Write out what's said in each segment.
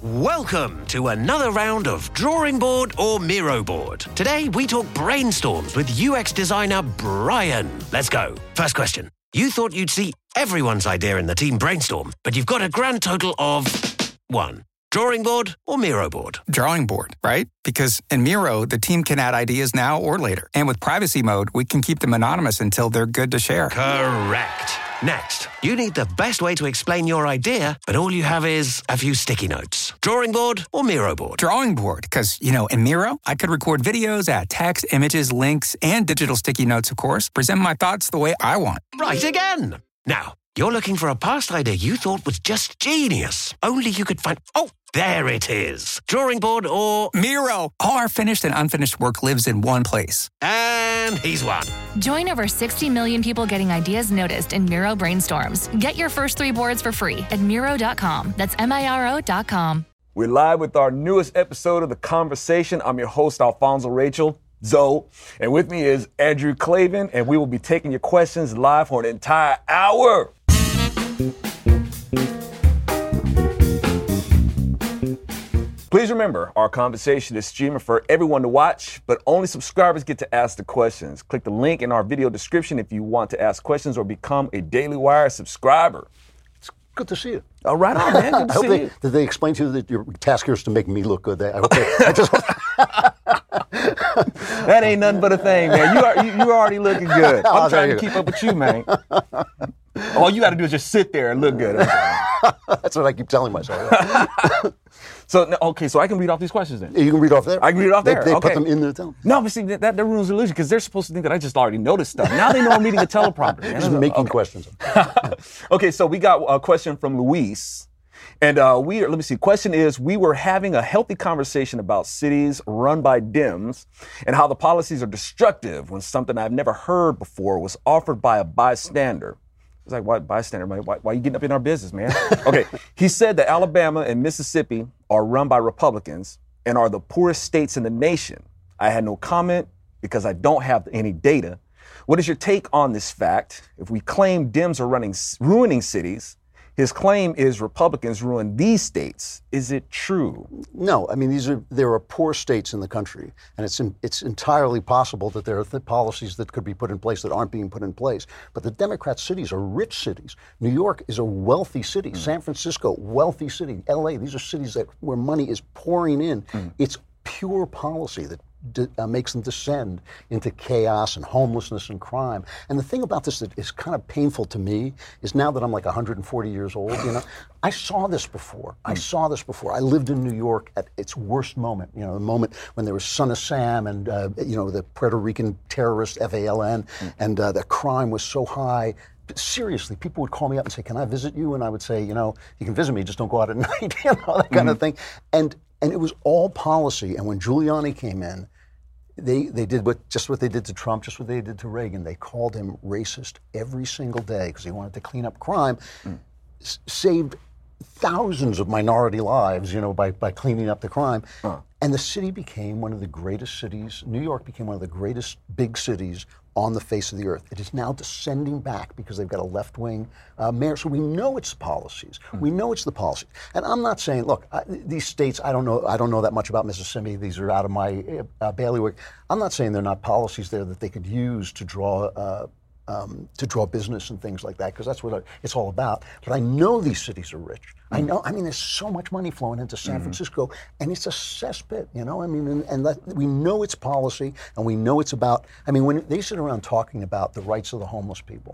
Welcome to another round of Drawing Board or Miro Board. Today we talk brainstorms with UX designer Brian. Let's go. First question. You thought you'd see everyone's idea in the team brainstorm, but you've got a grand total of 1. Drawing board or Miro board? Drawing board, right? Because in Miro, the team can add ideas now or later. And with privacy mode, we can keep them anonymous until they're good to share. Correct. Next, you need the best way to explain your idea, but all you have is a few sticky notes. Drawing board or Miro board? Drawing board, because, in Miro, I could record videos, add text, images, links, and digital sticky notes, of course, present my thoughts the way I want. Right again. Now, you're looking for a past idea you thought was just genius. Only you could find... Oh, there it is. Drawing board or... Miro. All our finished and unfinished work lives in one place. And he's won. Join over 60 million people getting ideas noticed in Miro brainstorms. Get your first 3 boards for free at Miro.com. That's Miro.com. We're live with our newest episode of The Conversation. I'm your host, Alfonso Rachel, Zoe. And with me is Andrew Clavin, and we will be taking your questions live for an entire hour. Please remember, our conversation is streaming for everyone to watch, but only subscribers get to ask the questions. Click the link in our video description if you want to ask questions or become a Daily Wire subscriber. It's good to see you. All right, man. Good to see you. Did they explain to you that your task here is to make me look good? I just That ain't nothing but a thing, man. You already looking good. I'm trying to keep up with you, man. All you got to do is just sit there and look good. That's what I keep telling myself. So I can read off these questions then. You can read off there? I can read off there. They put them in the tell. No, but see, that ruins the illusion because they're supposed to think that I just already noticed stuff. Now they know I'm reading a teleprompter. Just making questions. Okay, so we got a question from Luis. And let me see. Question is, we were having a healthy conversation about cities run by Dems and how the policies are destructive when something I've never heard before was offered by a bystander. It's like, why bystander? Why are you getting up in our business, man? Okay. He said that Alabama and Mississippi are run by Republicans and are the poorest states in the nation. I had no comment because I don't have any data. What is your take on this fact? If we claim Dems are ruining cities, his claim is Republicans ruin these states. Is it true? No, I mean there are poor states in the country, and it's entirely possible that there are policies that could be put in place that aren't being put in place. But the Democrat cities are rich cities. New York is a wealthy city. San Francisco, wealthy city. LA, these are cities where money is pouring in. It's pure policy that makes them descend into chaos and homelessness and crime. And the thing about this that is kind of painful to me is now that I'm like 140 years old, I saw this before. I lived in New York at its worst moment, the moment when there was Son of Sam and, the Puerto Rican terrorist FALN, and the crime was so high. Seriously, people would call me up and say, "Can I visit you?" And I would say, you can visit me, just don't go out at night, that kind of thing. And it was all policy. And when Giuliani came in, they did what they did to Trump, just what they did to Reagan. They called him racist every single day because he wanted to clean up crime. Saved thousands of minority lives, by cleaning up the crime. And the city became one of the greatest cities. New York became one of the greatest big cities on the face of the earth. It is now descending back because they've got a left-wing mayor. So we know it's policies. We know it's the policies. And I'm not saying, look, these states, I don't know that much about Mississippi. These are out of my bailiwick. I'm not saying they're not policies there that they could use to draw business and things like that, because that's what it's all about. But I know these cities are rich. There's so much money flowing into San Francisco, and it's a cesspit, and we know it's policy, and we know it's about, when they sit around talking about the rights of the homeless people,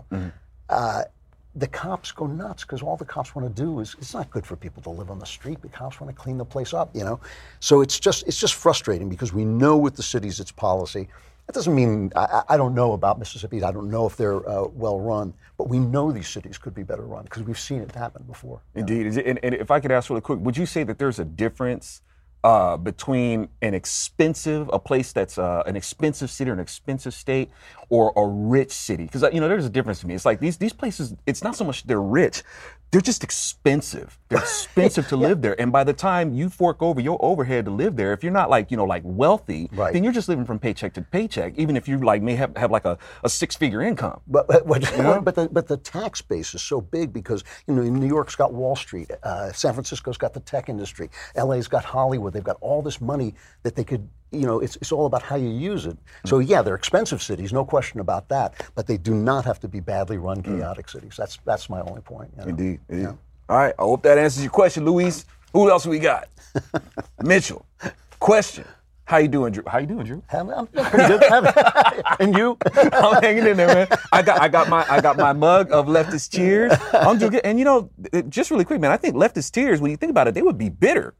the cops go nuts, because all the cops want to do is, it's not good for people to live on the street. The cops want to clean the place up, So it's just frustrating, because we know with the cities it's policy. That doesn't mean, I don't know about Mississippi. I don't know if they're well run, but we know these cities could be better run because we've seen it happen before. Indeed. And if I could ask really quick, would you say that there's a difference between a place that's an expensive city or an expensive state, or a rich city? Because, there's a difference to me. It's like these places, it's not so much they're rich. they're just expensive. They're expensive to live there. And by the time you fork over your overhead to live there, if you're not like wealthy, then you're just living from paycheck to paycheck, even if you may have like a 6-figure income. But the tax base is so big because, New York's got Wall Street, San Francisco's got the tech industry, LA's got Hollywood, they've got all this money that they could, it's all about how you use it. So yeah, they're expensive cities, no question about that, but they do not have to be badly run, chaotic cities. That's my only point. Indeed. Yeah. All right, I hope that answers your question, Luis. Who else we got? Mitchell, question. How you doing, Drew? I'm pretty good. And you? I'm hanging in there, man. I got my mug of Leftist Cheers. I'm doing good. And just really quick, man, I think Leftist Tears, when you think about it, they would be bitter.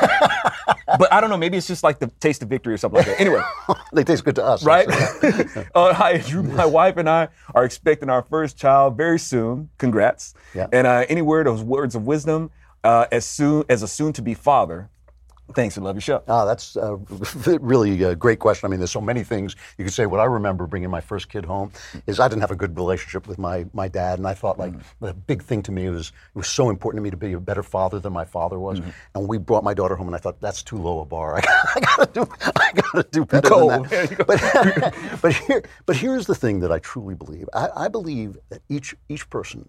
But I don't know, maybe it's just like the taste of victory or something like that. Anyway. They taste good to us. Right? Hi, Drew. My wife and I are expecting our first child very soon. Congrats. Yeah. And any words of wisdom as a soon-to-be father. Thanks, I love your show. That's really a great question. I mean, there's so many things you could say. What I remember bringing my first kid home is I didn't have a good relationship with my dad, and I thought the big thing to me was it was so important to me to be a better father than my father was. And we brought my daughter home, and I thought that's too low a bar. I gotta do better than that. But here's the thing that I truly believe. I believe that each person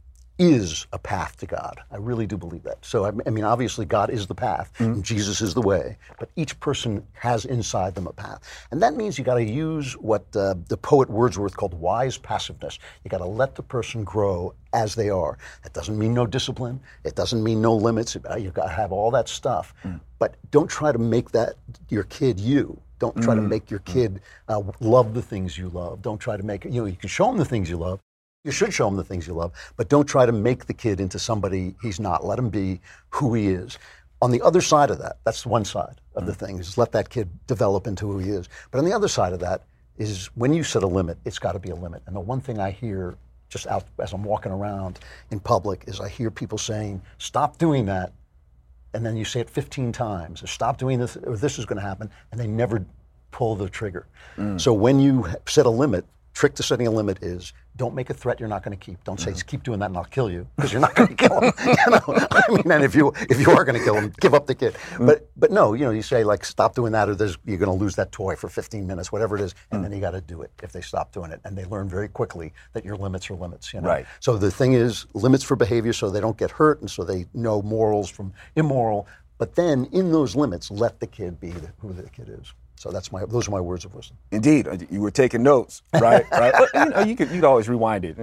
is a path to God. I really do believe that. So, I mean, obviously God is the path, and Jesus is the way, but each person has inside them a path. And that means you got to use what the poet Wordsworth called wise passiveness. You got to let the person grow as they are. That doesn't mean no discipline. It doesn't mean no limits. You've got to have all that stuff. But don't try to make that your kid you. Don't try to make your kid love the things you love. Don't try to make, you can show them the things you love. You should show him the things you love, but don't try to make the kid into somebody he's not. Let him be who he is. On the other side of that, that's one side of the thing, is let that kid develop into who he is. But on the other side of that is when you set a limit, it's got to be a limit. And the one thing I hear just out as I'm walking around in public is I hear people saying, stop doing that. And then you say it 15 times, or stop doing this, or this is going to happen, and they never pull the trigger. So when you set a limit, trick to setting a limit is don't make a threat you're not going to keep. Don't say, keep doing that and I'll kill you, because you're not going to kill him. I mean, and if you are going to kill him, give up the kid. But no, you say like, stop doing that, or you're going to lose that toy for 15 minutes, whatever it is, and then you got to do it if they stop doing it. And they learn very quickly that your limits are limits. Right. So the thing is, limits for behavior so they don't get hurt, and so they know morals from immoral. But then in those limits, let the kid be who the kid is. So those are my words of wisdom. Indeed, you were taking notes, right? Right. You could always rewind it.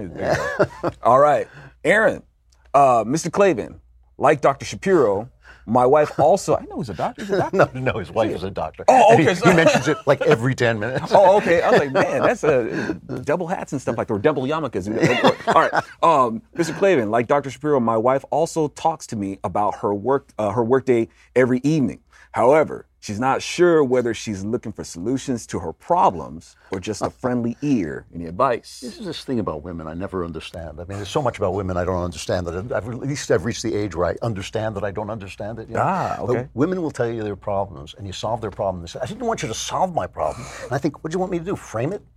All right, Aaron, Mr. Clavin, like Dr. Shapiro, my wife also. I know he's a doctor. He's a doctor. No, his wife is a doctor. Oh, okay. He mentions it like every 10 minutes. Oh, okay. I was like, man, that's double hats and stuff like that, or double yarmulkes. All right, Mr. Clavin, like Dr. Shapiro, my wife also talks to me about her workday every evening. However, she's not sure whether she's looking for solutions to her problems or just a friendly ear. Any advice? This is this thing about women I never understand. I mean, there's so much about women I don't understand that at least I've reached the age where I understand that I don't understand it. Okay. But women will tell you their problems, and you solve their problem. They say, I didn't want you to solve my problem. And I think, what do you want me to do? Frame it?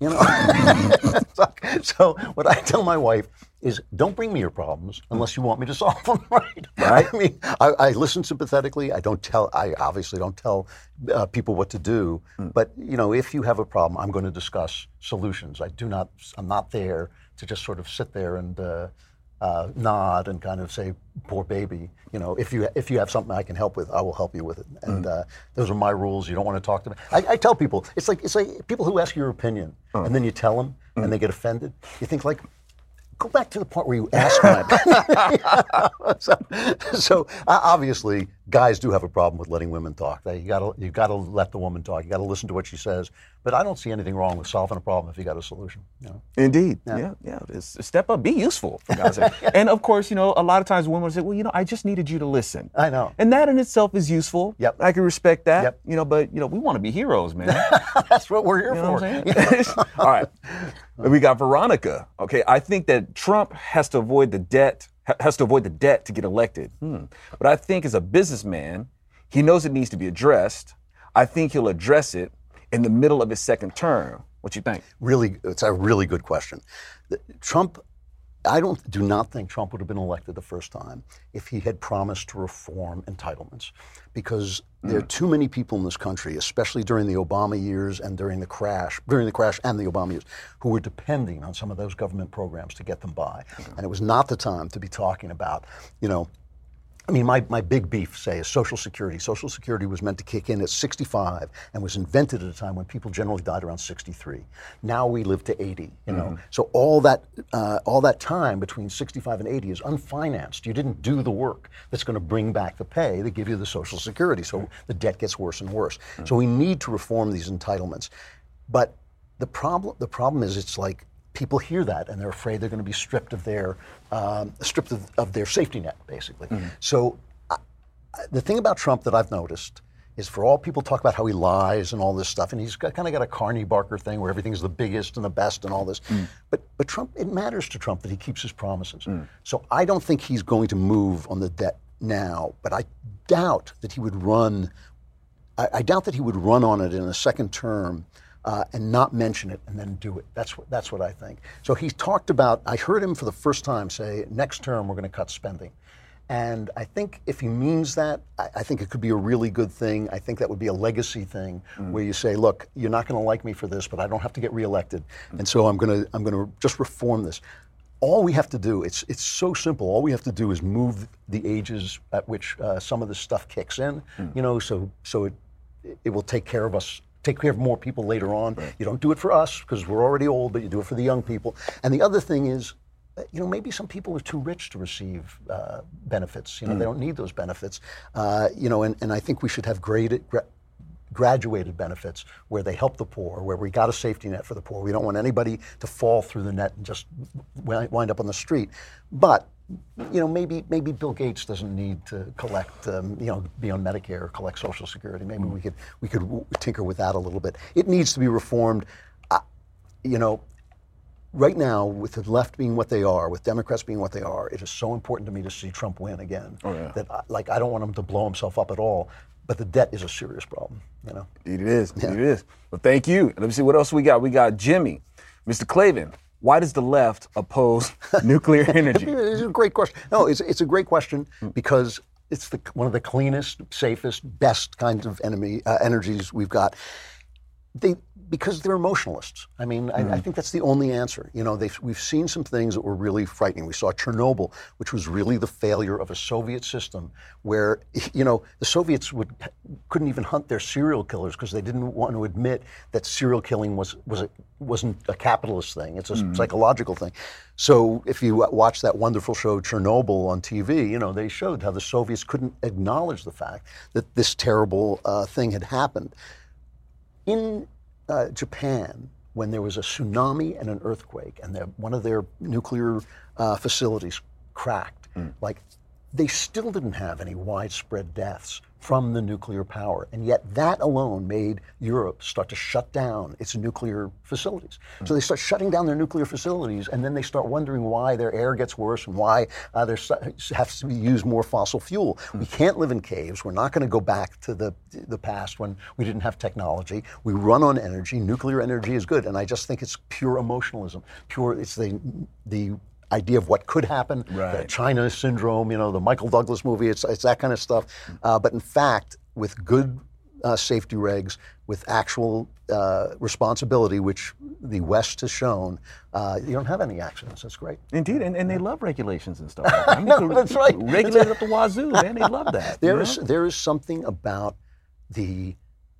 So what I tell my wife is, don't bring me your problems unless you want me to solve them, right? I mean, I listen sympathetically. I obviously don't tell people what to do. But, if you have a problem, I'm going to discuss solutions. I'm not there to just sort of sit there and nod and kind of say, poor baby. If you have something I can help with, I will help you with it. And those are my rules. You don't want to talk to me. I tell people, it's like people who ask your opinion and then you tell them and they get offended. You think like, go back to the part where you asked my opinion. So obviously, guys do have a problem with letting women talk. You got to let the woman talk. You got to listen to what she says. But I don't see anything wrong with solving a problem if you got a solution. Indeed. Yeah. Step up. Be useful, for God's sake. And of course, a lot of times women will say, well, I just needed you to listen. I know. And that in itself is useful. Yep. I can respect that. Yep. But we want to be heroes, man. That's what we're here for. What I'm saying? All right. We got Veronica. Okay. I think that Trump has to avoid the debt to get elected. But I think as a businessman, he knows it needs to be addressed. I think he'll address it in the middle of his second term. What you think? Really, it's a really good question. Trump I do not think Trump would have been elected the first time if he had promised to reform entitlements, because there are too many people in this country, especially during the Obama years and during the crash and the Obama years, who were depending on some of those government programs to get them by. And it was not the time to be talking about, I mean, my big beef, say, is Social Security. Social Security was meant to kick in at 65 and was invented at a time when people generally died around 63. Now we live to 80, So all that time between 65 and 80 is unfinanced. You didn't do the work that's going to bring back the pay that give you the Social Security. So the debt gets worse and worse. So we need to reform these entitlements. But the problem is, it's like, people hear that and they're afraid they're going to be stripped of their safety net, basically. So the thing about Trump that I've noticed is, for all people talk about how he lies and all this stuff, and he's kind of got a Carney Barker thing where everything's the biggest and the best and all this. But Trump, it matters to Trump that he keeps his promises. So I don't think he's going to move on the debt now, but I doubt that he would run. I doubt that he would run on it in a second term. And not mention it and then do it. That's what I think. So he talked about, I heard him for the first time say, next term we're going to cut spending. And I think if he means that, I think it could be a really good thing. I think that would be a legacy thing where you say, look, you're not going to like me for this, but I don't have to get reelected. And so I'm going to just reform this. All we have to do, it's so simple. All we have to do is move the ages at which some of this stuff kicks in, so it will take care of us. Take care of more people later on. Right. You don't do it for us because we're already old, but you do it for the young people. And the other thing is, maybe some people are too rich to receive benefits. They don't need those benefits. And I think we should have graduated benefits where they help the poor, where we got a safety net for the poor. We don't want anybody to fall through the net and just wind up on the street. But maybe Bill Gates doesn't need to collect, be on Medicare or collect Social Security. Maybe we could tinker with that a little bit. It needs to be reformed. Right now, with the left being what they are, with Democrats being what they are, it is so important to me to see Trump win again. That I don't want him to blow himself up at all. But the debt is a serious problem. It is. Yeah. It is. Well, thank you. Let me see what else we got. We got Jimmy, Mr. Klavan. Why does the left oppose nuclear energy? It's a great question. No, it's a great question because it's one of the cleanest, safest, best kinds of energies we've got. Because they're emotionalists. I mean, I think that's the only answer. We've seen some things that were really frightening. We saw Chernobyl, which was really the failure of a Soviet system where, the Soviets couldn't even hunt their serial killers because they didn't want to admit that serial killing wasn't a capitalist thing. It's a psychological thing. So if you watch that wonderful show Chernobyl on TV, they showed how the Soviets couldn't acknowledge the fact that this terrible thing had happened. In Japan, when there was a tsunami and an earthquake, and one of their nuclear facilities cracked, they still didn't have any widespread deaths from the nuclear power. And yet that alone made Europe start to shut down its nuclear facilities. So they start shutting down their nuclear facilities, and then they start wondering why their air gets worse and why there has to be used more fossil fuel. We can't live in caves. We're not going to go back to the past when we didn't have technology. We run on energy. Nuclear energy is good. And I just think it's pure emotionalism. It's the idea of what could happen, the China syndrome, the Michael Douglas movie, it's that kind of stuff. But in fact, with good safety regs, with actual responsibility, which the West has shown, you don't have any accidents. That's great. Indeed, and they love regulations and stuff like that. No, that's right. Regulated up the wazoo, man. They love that. There is something about the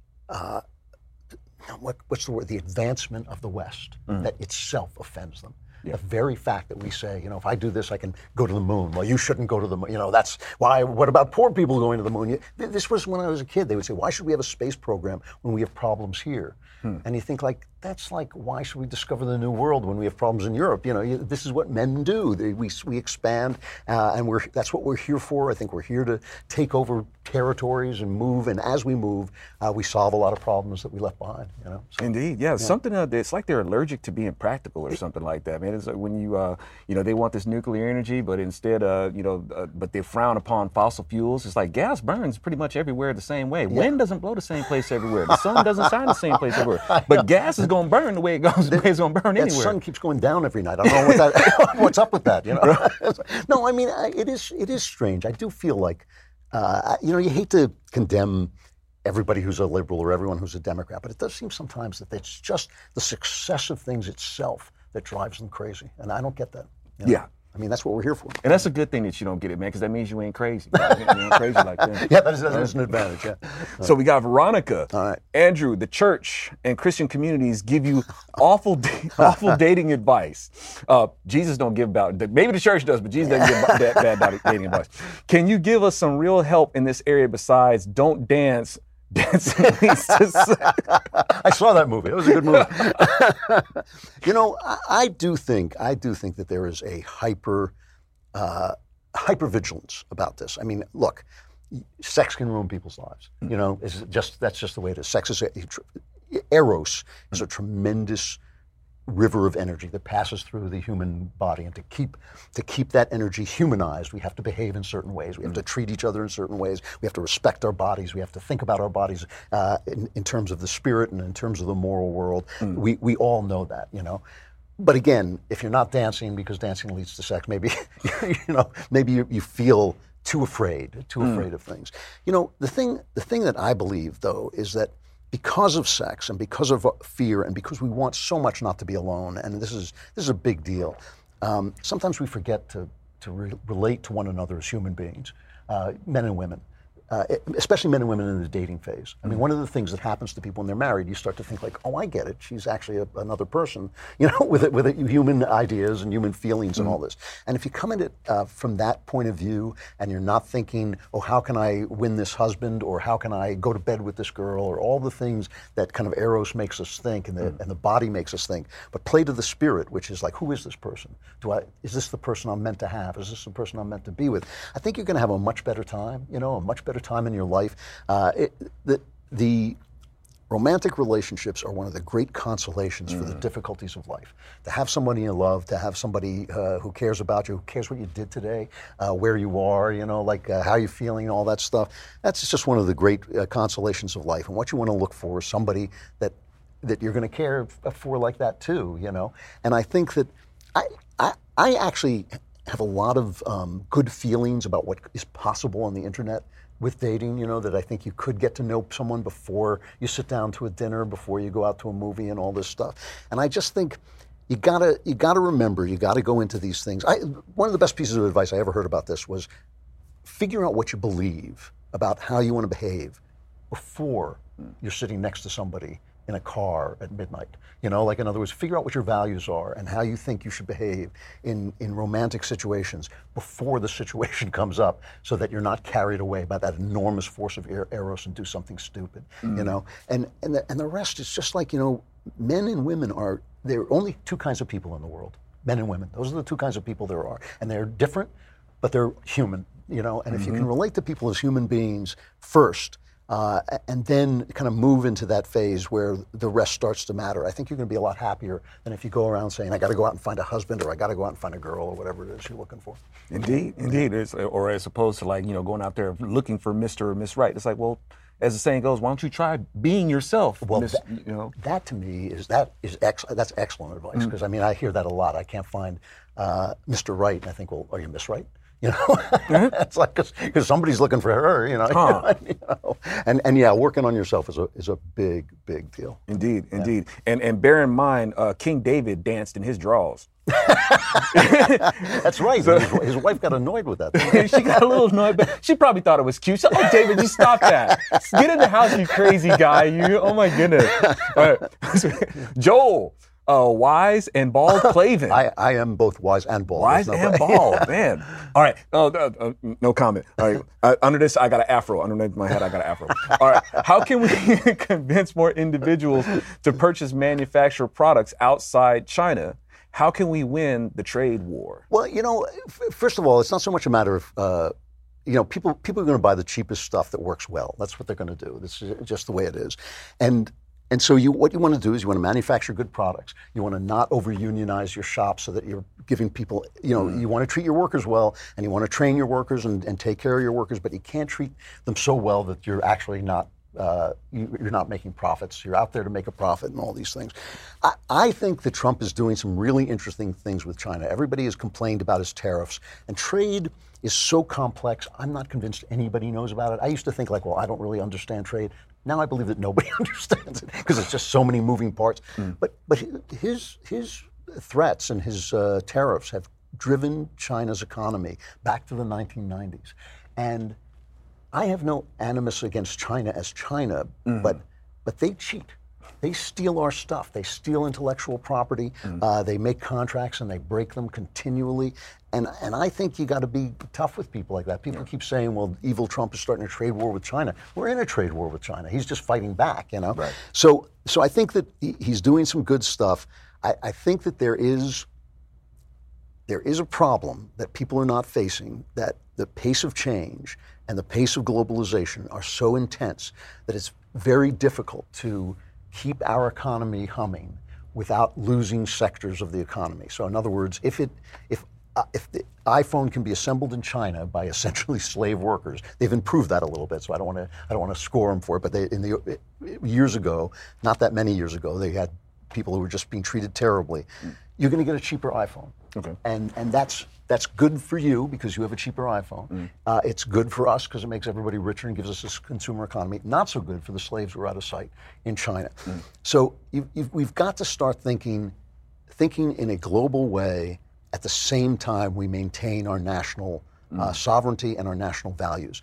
what's the word? The advancement of the West that itself offends them. Yeah. The very fact that we say, if I do this, I can go to the moon. Well, you shouldn't go to the moon. That's why. What about poor people going to the moon? This was when I was a kid. They would say, why should we have a space program when we have problems here? And you think that's like, why should we discover the new world when we have problems in Europe? This is what men do. We expand, and that's what we're here for. I think we're here to take over territories and move. And as we move, we solve a lot of problems that we left behind. So, indeed, yeah. Something it's like they're allergic to being practical or something like that. Man, it's like when they want this nuclear energy, but instead, but they frown upon fossil fuels. It's like gas burns pretty much everywhere the same way. Yeah. Wind doesn't blow the same place everywhere. The sun doesn't shine the same place everywhere. But gas is going to burn the way it goes. The way it's going to burn that anywhere. sun keeps going down every night. I don't know what's up with that. You know. No, I mean it is strange. I do feel like you hate to condemn everybody who's a liberal or everyone who's a Democrat, but it does seem sometimes that it's just the success of things itself that drives them crazy, and I don't get that. You know? Yeah. I mean, that's what we're here for. And that's a good thing that you don't get it, man, because that means you ain't crazy. You ain't crazy like that. Yeah, that is an advantage, yeah. So we got Veronica. All right. Andrew, the church and Christian communities give you awful dating advice. Jesus don't give about it. Maybe the church does, but Jesus doesn't give bad dating advice. Can you give us some real help in this area besides don't dance? Dancing leads to sex? I saw that movie. It was a good movie. I do think that there is a hyper vigilance about this. I mean, look, sex can ruin people's lives. You know, that's just the way it is. Sex is eros is a tremendous river of energy that passes through the human body, and to keep that energy humanized, we have to behave in certain ways. We have to treat each other in certain ways. We have to respect our bodies. We have to think about our bodies in terms of the spirit and in terms of the moral world. We all know that, you know. But again, if you're not dancing because dancing leads to sex, maybe maybe you feel too afraid of things. You know, the thing that I believe though is that because of sex and because of fear and because we want so much not to be alone, and this is a big deal, sometimes we forget to relate to one another as human beings, men and women. Especially men and women in the dating phase. I mean, one of the things that happens to people when they're married, you start to think like, oh, I get it. She's actually another person, you know, with human ideas and human feelings and all this. And if you come at it from that point of view, and you're not thinking, oh, how can I win this husband, or how can I go to bed with this girl, or all the things that kind of eros makes us think and the body makes us think, but play to the spirit, which is like, who is this person? Is this the person I'm meant to have? Is this the person I'm meant to be with? I think you're going to have a much better time, you know, a much better time in your life. The romantic relationships are one of the great consolations for the difficulties of life. To have somebody you love, to have somebody who cares about you, who cares what you did today, where you are, you know, like how you're feeling, all that stuff. That's just one of the great consolations of life. And what you want to look for is somebody that you're going to care for like that too, you know. And I think that I actually have a lot of good feelings about what is possible on the internet with dating, you know, that I think you could get to know someone before you sit down to a dinner, before you go out to a movie and all this stuff. And I just think you gotta remember, you gotta go into these things. One of the best pieces of advice I ever heard about this was figure out what you believe about how you want to behave before you're sitting next to somebody in a car at midnight. You know, like in other words, figure out what your values are and how you think you should behave in romantic situations before the situation comes up, so that you're not carried away by that enormous force of eros and do something stupid. You know, and the rest is just like, you know, men and women there are only two kinds of people in the world, men and women. Those are the two kinds of people there are, and they're different, but they're human. You know, and if you can relate to people as human beings first, and then kind of move into that phase where the rest starts to matter, I think you're going to be a lot happier than if you go around saying, I got to go out and find a husband, or I got to go out and find a girl, or whatever it is you're looking for. Indeed. Or as opposed to, like, you know, going out there looking for Mr. or Miss Right. It's like, well, as the saying goes, why don't you try being yourself? Well, that to me that's excellent advice, because I mean, I hear that a lot. I can't find Mr. Right, and I think, well, are you Miss Right? You know, it's like because somebody's looking for her. You know, you know? And yeah, working on yourself is a big deal. Indeed. And bear in mind, King David danced in his drawers. That's right. So, his wife got annoyed with that. She got a little annoyed, but she probably thought it was cute. So, David, you stop that. Get in the house, you crazy guy. You. Oh my goodness. All right. Joel. Wise and bald Clavin. I am both wise and bald. Wise and bald, man. All right. No comment. All right. Under this, I got an afro. Underneath my head, I got an afro. All right. How can we convince more individuals to purchase manufactured products outside China? How can we win the trade war? Well, you know, first of all, it's not so much a matter of, you know, people are going to buy the cheapest stuff that works well. That's what they're going to do. This is just the way it is. And so what you want to do is you want to manufacture good products. You want to not over-unionize your shop so that you're giving people, you know, you want to treat your workers well, and you want to train your workers and take care of your workers, but you can't treat them so well that you're actually not you're not making profits. You're out there to make a profit and all these things. I think that Trump is doing some really interesting things with China. Everybody has complained about his tariffs, and trade is so complex. I'm not convinced anybody knows about it. I used to think like, well, I don't really understand trade. Now I believe that nobody understands it because it's just so many moving parts. But his threats and his tariffs have driven China's economy back to the 1990s. And I have no animus against China as China, but they cheat. They steal our stuff. They steal intellectual property. They make contracts and they break them continually. And I think you got to be tough with people like that. People keep saying, well, evil Trump is starting a trade war with China. We're in a trade war with China. He's just fighting back, you know? Right. So I think that he's doing some good stuff. I think that there is a problem that people are not facing, that the pace of change and the pace of globalization are so intense that it's very difficult to keep our economy humming without losing sectors of the economy. So in other words, if the iPhone can be assembled in China by essentially slave workers, they've improved that a little bit. So I don't want to score them for it. But years ago, not that many years ago, they had people who were just being treated terribly. You're going to get a cheaper iPhone. Okay. And that's good for you because you have a cheaper iPhone. It's good for us because it makes everybody richer and gives us this consumer economy. Not so good for the slaves who are out of sight in China. So we've got to start thinking in a global way at the same time we maintain our national sovereignty and our national values.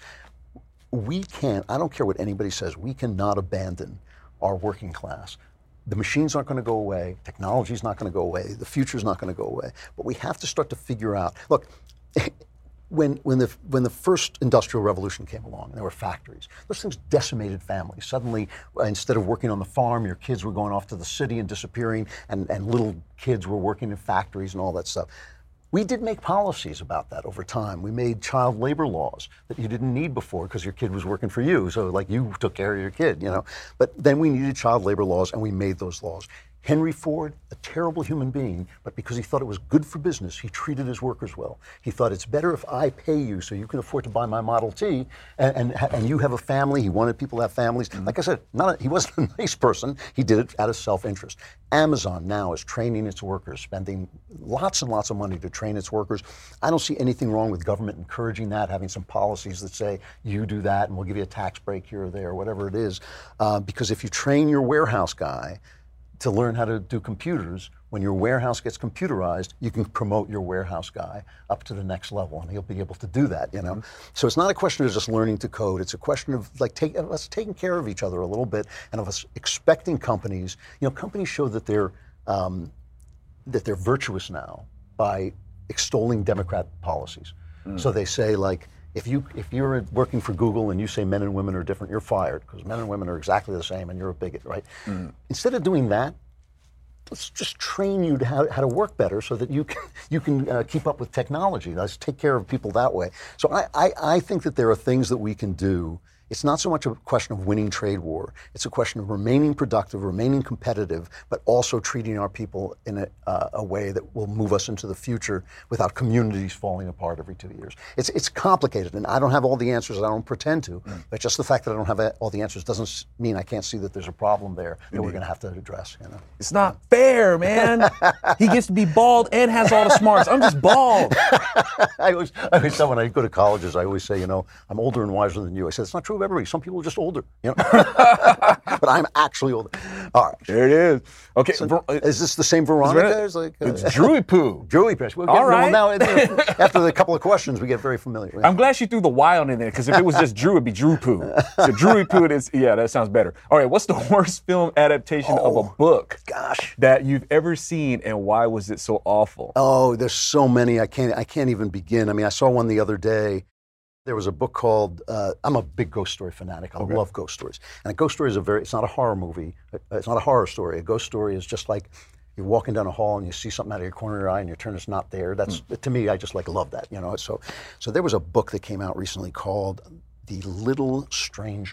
We can't, I don't care what anybody says, we cannot abandon our working class. The machines aren't going to go away. Technology's not going to go away. The future's not going to go away. But we have to start to figure out. Look, when the first industrial revolution came along, and there were factories. Those things decimated families. Suddenly, instead of working on the farm, your kids were going off to the city and disappearing, and little kids were working in factories and all that stuff. We did make policies about that over time. We made child labor laws that you didn't need before because your kid was working for you. So like you took care of your kid, you know. But then we needed child labor laws and we made those laws. Henry Ford, a terrible human being, but because he thought it was good for business, he treated his workers well. He thought it's better if I pay you so you can afford to buy my Model T and you have a family. He wanted people to have families. Like I said, he wasn't a nice person. He did it out of self-interest. Amazon now is training its workers, spending lots and lots of money to train its workers. I don't see anything wrong with government encouraging that, having some policies that say, you do that and we'll give you a tax break here or there, or whatever it is. Because if you train your warehouse guy to learn how to do computers, when your warehouse gets computerized, you can promote your warehouse guy up to the next level, and he'll be able to do that, you know? So it's not a question of just learning to code. It's a question of us taking care of each other a little bit, and of us expecting companies. You know, companies show that they're virtuous now by extolling Democrat policies. So they say, like, if you're working for Google and you say men and women are different, you're fired because men and women are exactly the same and you're a bigot, right? Instead of doing that, let's just train you to how to work better so that you can keep up with technology. Let's take care of people that way. So I think that there are things that we can do. It's not so much a question of winning trade war. It's a question of remaining productive, remaining competitive, but also treating our people in a way that will move us into the future without communities falling apart every 2 years. It's complicated, and I don't have all the answers. I don't pretend to. But just the fact that I don't have all the answers doesn't mean I can't see that there's a problem there that we're going to have to address. You know, it's not fair, man. He gets to be bald and has all the smarts. I'm just bald. I always say when I go to colleges, I always say, you know, I'm older and wiser than you. I said it's not true of everybody. Some people are just older, you know. But I'm actually older. All right. There it is. Okay. So, is this the same Veronica? It's Drewy Poo. Drewy Poo. All right. Well, now, after the couple of questions, we get very familiar. I'm glad she threw the Y on in there, because if it was just Drew, it'd be Drew Poo. So Drewy Poo, that sounds better. All right. What's the worst film adaptation of a book that you've ever seen, and why was it so awful? Oh, there's so many. I can't even begin. I mean, I saw one the other day. There was a book called, I'm a big ghost story fanatic. I love ghost stories. And a ghost story is it's not a horror movie. It's not a horror story. A ghost story is just like you're walking down a hall and you see something out of your corner of your eye and your turn is not there. That's, to me, I just love that, you know. So there was a book that came out recently called The Little Stranger.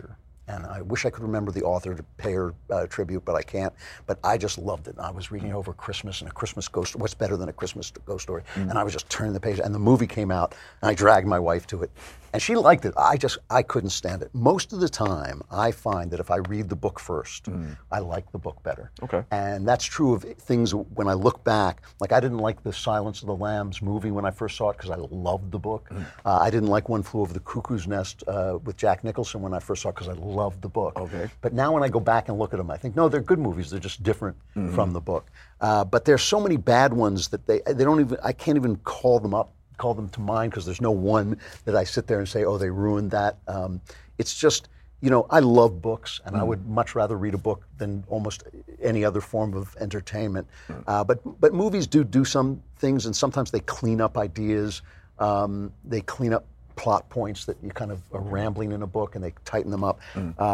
and I wish I could remember the author to pay her tribute, but I can't. But I just loved it. I was reading it over Christmas, and A Christmas Ghost. What's better than A Christmas Ghost Story? And I was just turning the page, and the movie came out, and I dragged my wife to it, and she liked it. I couldn't stand it. Most of the time, I find that if I read the book first, I like the book better. Okay. And that's true of things when I look back. Like, I didn't like the Silence of the Lambs movie when I first saw it because I loved the book. I didn't like One Flew Over the Cuckoo's Nest with Jack Nicholson when I first saw it because I loved the book. Okay. But now when I go back and look at them, I think, no, they're good movies. They're just different from the book. But there's so many bad ones that they don't even, I can't even call them to mind because there's no one that I sit there and say, oh, they ruined that. It's just, I love books, and I would much rather read a book than almost any other form of entertainment. But movies do some things, and sometimes they clean up ideas. They clean up plot points that you kind of are rambling in a book, and they tighten them up.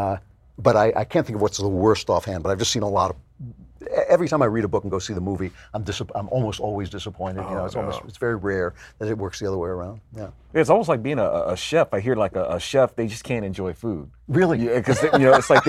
But I can't think of what's the worst offhand, but I've just seen a lot of. Every time I read a book and go see the movie, I'm almost always disappointed. It's very rare that it works the other way around. Yeah. It's almost like being a chef. I hear like a chef, they just can't enjoy food. Really? Yeah, because it's like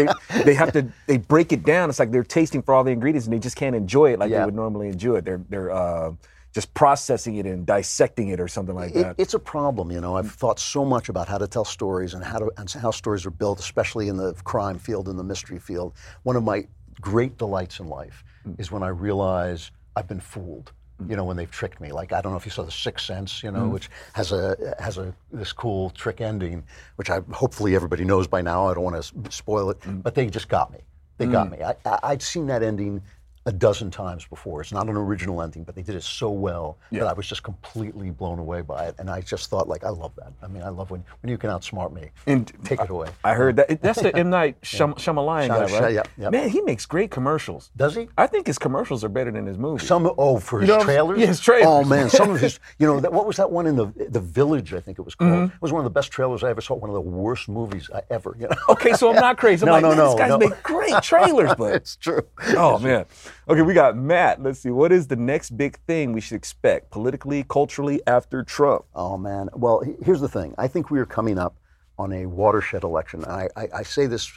they break it down. It's like they're tasting for all the ingredients and they just can't enjoy it like they would normally enjoy it. They're just processing it and dissecting it or something like that. It's a problem, I've thought so much about how to tell stories and how stories are built, especially in the crime field and the mystery field. One of my great delights in life is when I realize I've been fooled. When they've tricked me. Like, I don't know if you saw The Sixth Sense, which has this cool trick ending, which hopefully everybody knows by now. I don't want to spoil it, but they just got me. They got me. I'd seen that ending a dozen times before. It's not an original ending, but they did it so well that I was just completely blown away by it. And I just thought, I love that. I mean, I love when you can outsmart me. And take it away. I heard that. That's the M. Night Shyamalan guy, right? Yeah. Man, he makes great commercials. Does he? I think his commercials are better than his movies. For his trailers? Yeah, his trailers. Oh, man. Some of his, what was that one in the Village, I think it was called? It was one of the best trailers I ever saw, one of the worst movies I ever, Okay, so I'm not crazy. I'm No, these guys make great trailers, but. It's true. Oh, man. Okay, we got Matt. Let's see. What is the next big thing we should expect politically, culturally after Trump? Oh, man. Well, here's the thing. I think we are coming up on a watershed election. I say this,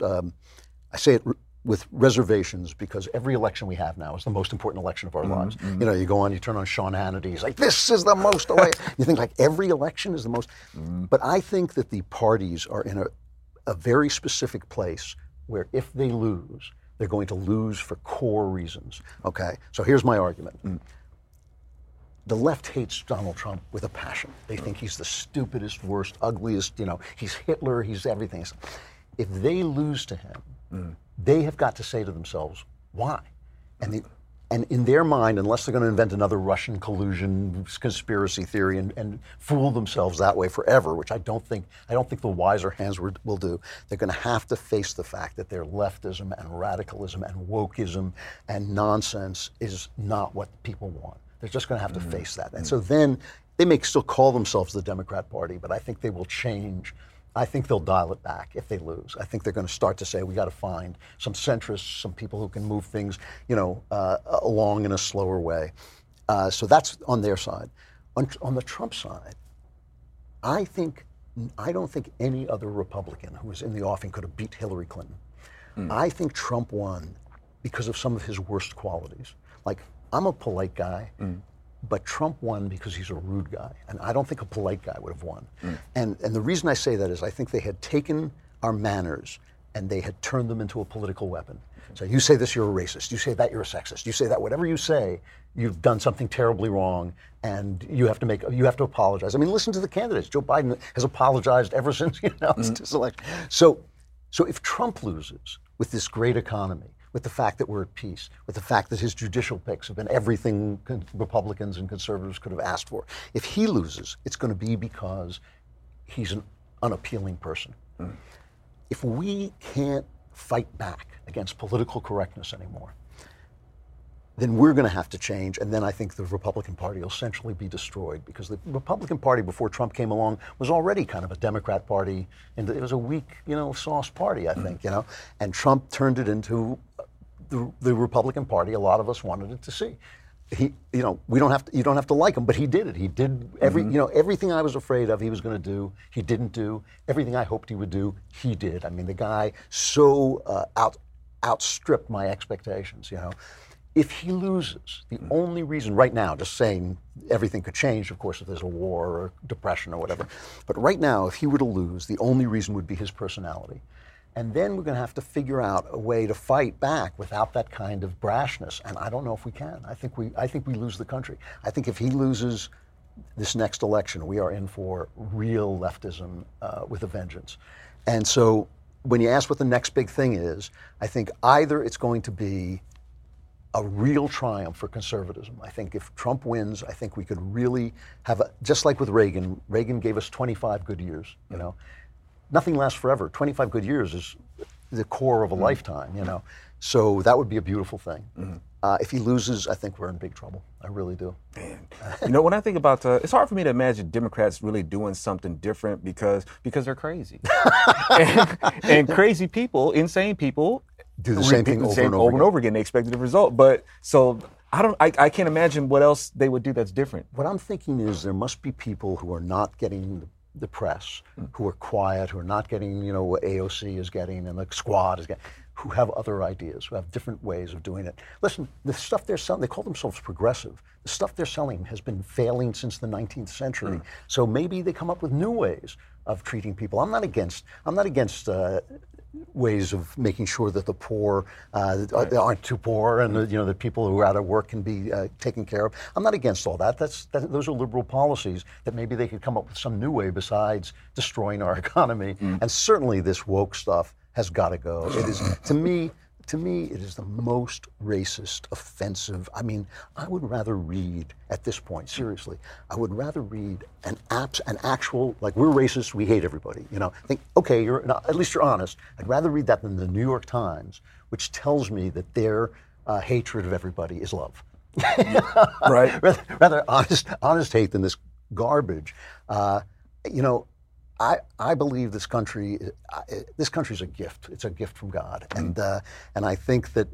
I say it with reservations because every election we have now is the most important election of our lives. You go on, you turn on Sean Hannity, he's like, this is the most election. You think every election is the most. But I think that the parties are in a very specific place where if they lose, they're going to lose for core reasons, okay? So here's my argument. The left hates Donald Trump with a passion. They think he's the stupidest, worst, ugliest, he's Hitler, he's everything. If they lose to him, they have got to say to themselves, why? And in their mind, unless they're going to invent another Russian collusion conspiracy theory and fool themselves that way forever, which I don't think the wiser hands will do, they're going to have to face the fact that their leftism and radicalism and wokeism and nonsense is not what people want. They're just going to have to face that. And so then they may still call themselves the Democrat Party, but I think they will change. I think they'll dial it back if they lose. I think they're going to start to say, we got to find some centrists, some people who can move things, along in a slower way. So that's on their side. On the Trump side, I don't think any other Republican who was in the offing could have beat Hillary Clinton. I think Trump won because of some of his worst qualities. Like, I'm a polite guy. But Trump won because he's a rude guy, and I don't think a polite guy would have won. And the reason I say that is I think they had taken our manners and they had turned them into a political weapon. So you say this, you're a racist. You say that, you're a sexist. You say that, whatever you say, you've done something terribly wrong, and you have to apologize. I mean, listen to the candidates. Joe Biden has apologized ever since this election. So if Trump loses with this great economy, with the fact that we're at peace, with the fact that his judicial picks have been everything Republicans and conservatives could have asked for. If he loses, it's going to be because he's an unappealing person. If we can't fight back against political correctness anymore, then we're going to have to change, and then I think the Republican Party will essentially be destroyed, because the Republican Party before Trump came along was already kind of a Democrat party, and it was a weak, sauce party, I think, and Trump turned it into the Republican Party a lot of us wanted it to see. we don't have to. You don't have to like him, but he did it. He did everything I was afraid of he was going to do. He didn't do everything I hoped he would do. He did. I mean, the guy so outstripped my expectations. If he loses, the only reason right now, just saying everything could change, of course, if there's a war or depression or whatever. But right now, if he were to lose, the only reason would be his personality. And then we're going to have to figure out a way to fight back without that kind of brashness. And I don't know if we can. I think we lose the country. I think if he loses this next election, we are in for real leftism with a vengeance. And so when you ask what the next big thing is, I think either it's going to be a real triumph for conservatism. I think if Trump wins, I think we could really have just like with Reagan. Reagan gave us 25 good years, Nothing lasts forever. 25 good years is the core of a lifetime, So that would be a beautiful thing. If he loses, I think we're in big trouble. I really do. Man. When I think about it's hard for me to imagine Democrats really doing something different because they're crazy. and crazy people, insane people, do the same thing over and over again. They expect a different result. But so I can't imagine what else they would do that's different. What I'm thinking is there must be people who are not getting the press, who are quiet, who are not getting, what AOC is getting and the squad is getting, who have other ideas, who have different ways of doing it. Listen, the stuff they're selling, they call themselves progressive. The stuff they're selling has been failing since the 19th century. So maybe they come up with new ways of treating people. I'm not against ways of making sure that the poor aren't too poor, and the people who are out of work can be taken care of. I'm not against all that. Those are liberal policies that maybe they could come up with some new way besides destroying our economy. And certainly this woke stuff has got to go. It is to me, it is the most racist, offensive. I mean, I would rather read, at this point, seriously, I would rather read an actual, like, we're racist, we hate everybody. Think, okay, at least you're honest. I'd rather read that than the New York Times, which tells me that their hatred of everybody is love. Right. Rather honest hate than this garbage. I believe this country is a gift. It's a gift from God, and I think that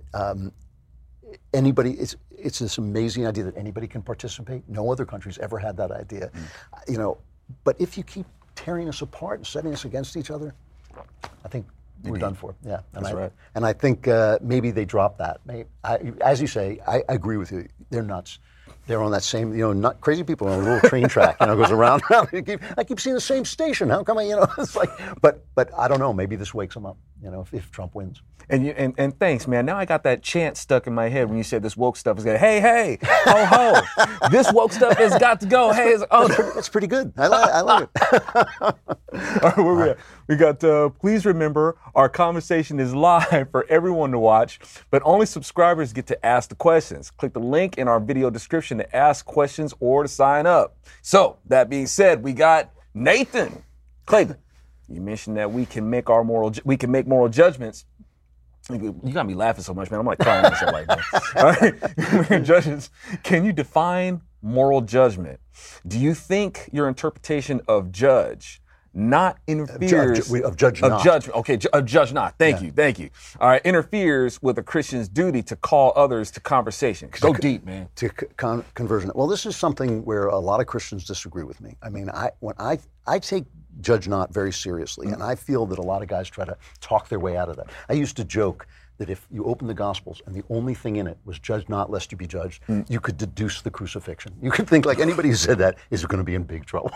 anybody, it's this amazing idea that anybody can participate. No other country's ever had that idea, But if you keep tearing us apart and setting us against each other, I think we're done for. Yeah, That's right. And I think maybe they drop that. As you say, I agree with you. They're nuts. They're on that same, not crazy people on a little train track, goes around. I keep seeing the same station. How come it's like, but I don't know. Maybe this wakes them up, if Trump wins. And thanks, man. Now I got that chant stuck in my head when you said this woke stuff is going. Hey, ho ho, this woke stuff has got to go. Hey, it's pretty good. I like it. All right, where we at? We got. Please remember, our conversation is live for everyone to watch, but only subscribers get to ask the questions. Click the link in our video description to ask questions or to sign up. So that being said, we got Nathan Clayton. You mentioned that we can make moral judgments. You got me laughing so much, man. I'm like crying myself like that. All right, judges, can you define moral judgment? Do you think your interpretation of judge not interferes of judge not? Judgment? Okay, judge not. Thank you. All right, interferes with a Christian's duty to call others to conversation. Go deep, man. To conversion. Well, this is something where a lot of Christians disagree with me. I mean, when I take judge not very seriously, and I feel that a lot of guys try to talk their way out of that. I used to joke that if you open the Gospels and the only thing in it was judge not lest you be judged, you could deduce the crucifixion. You could think like anybody who said that is going to be in big trouble.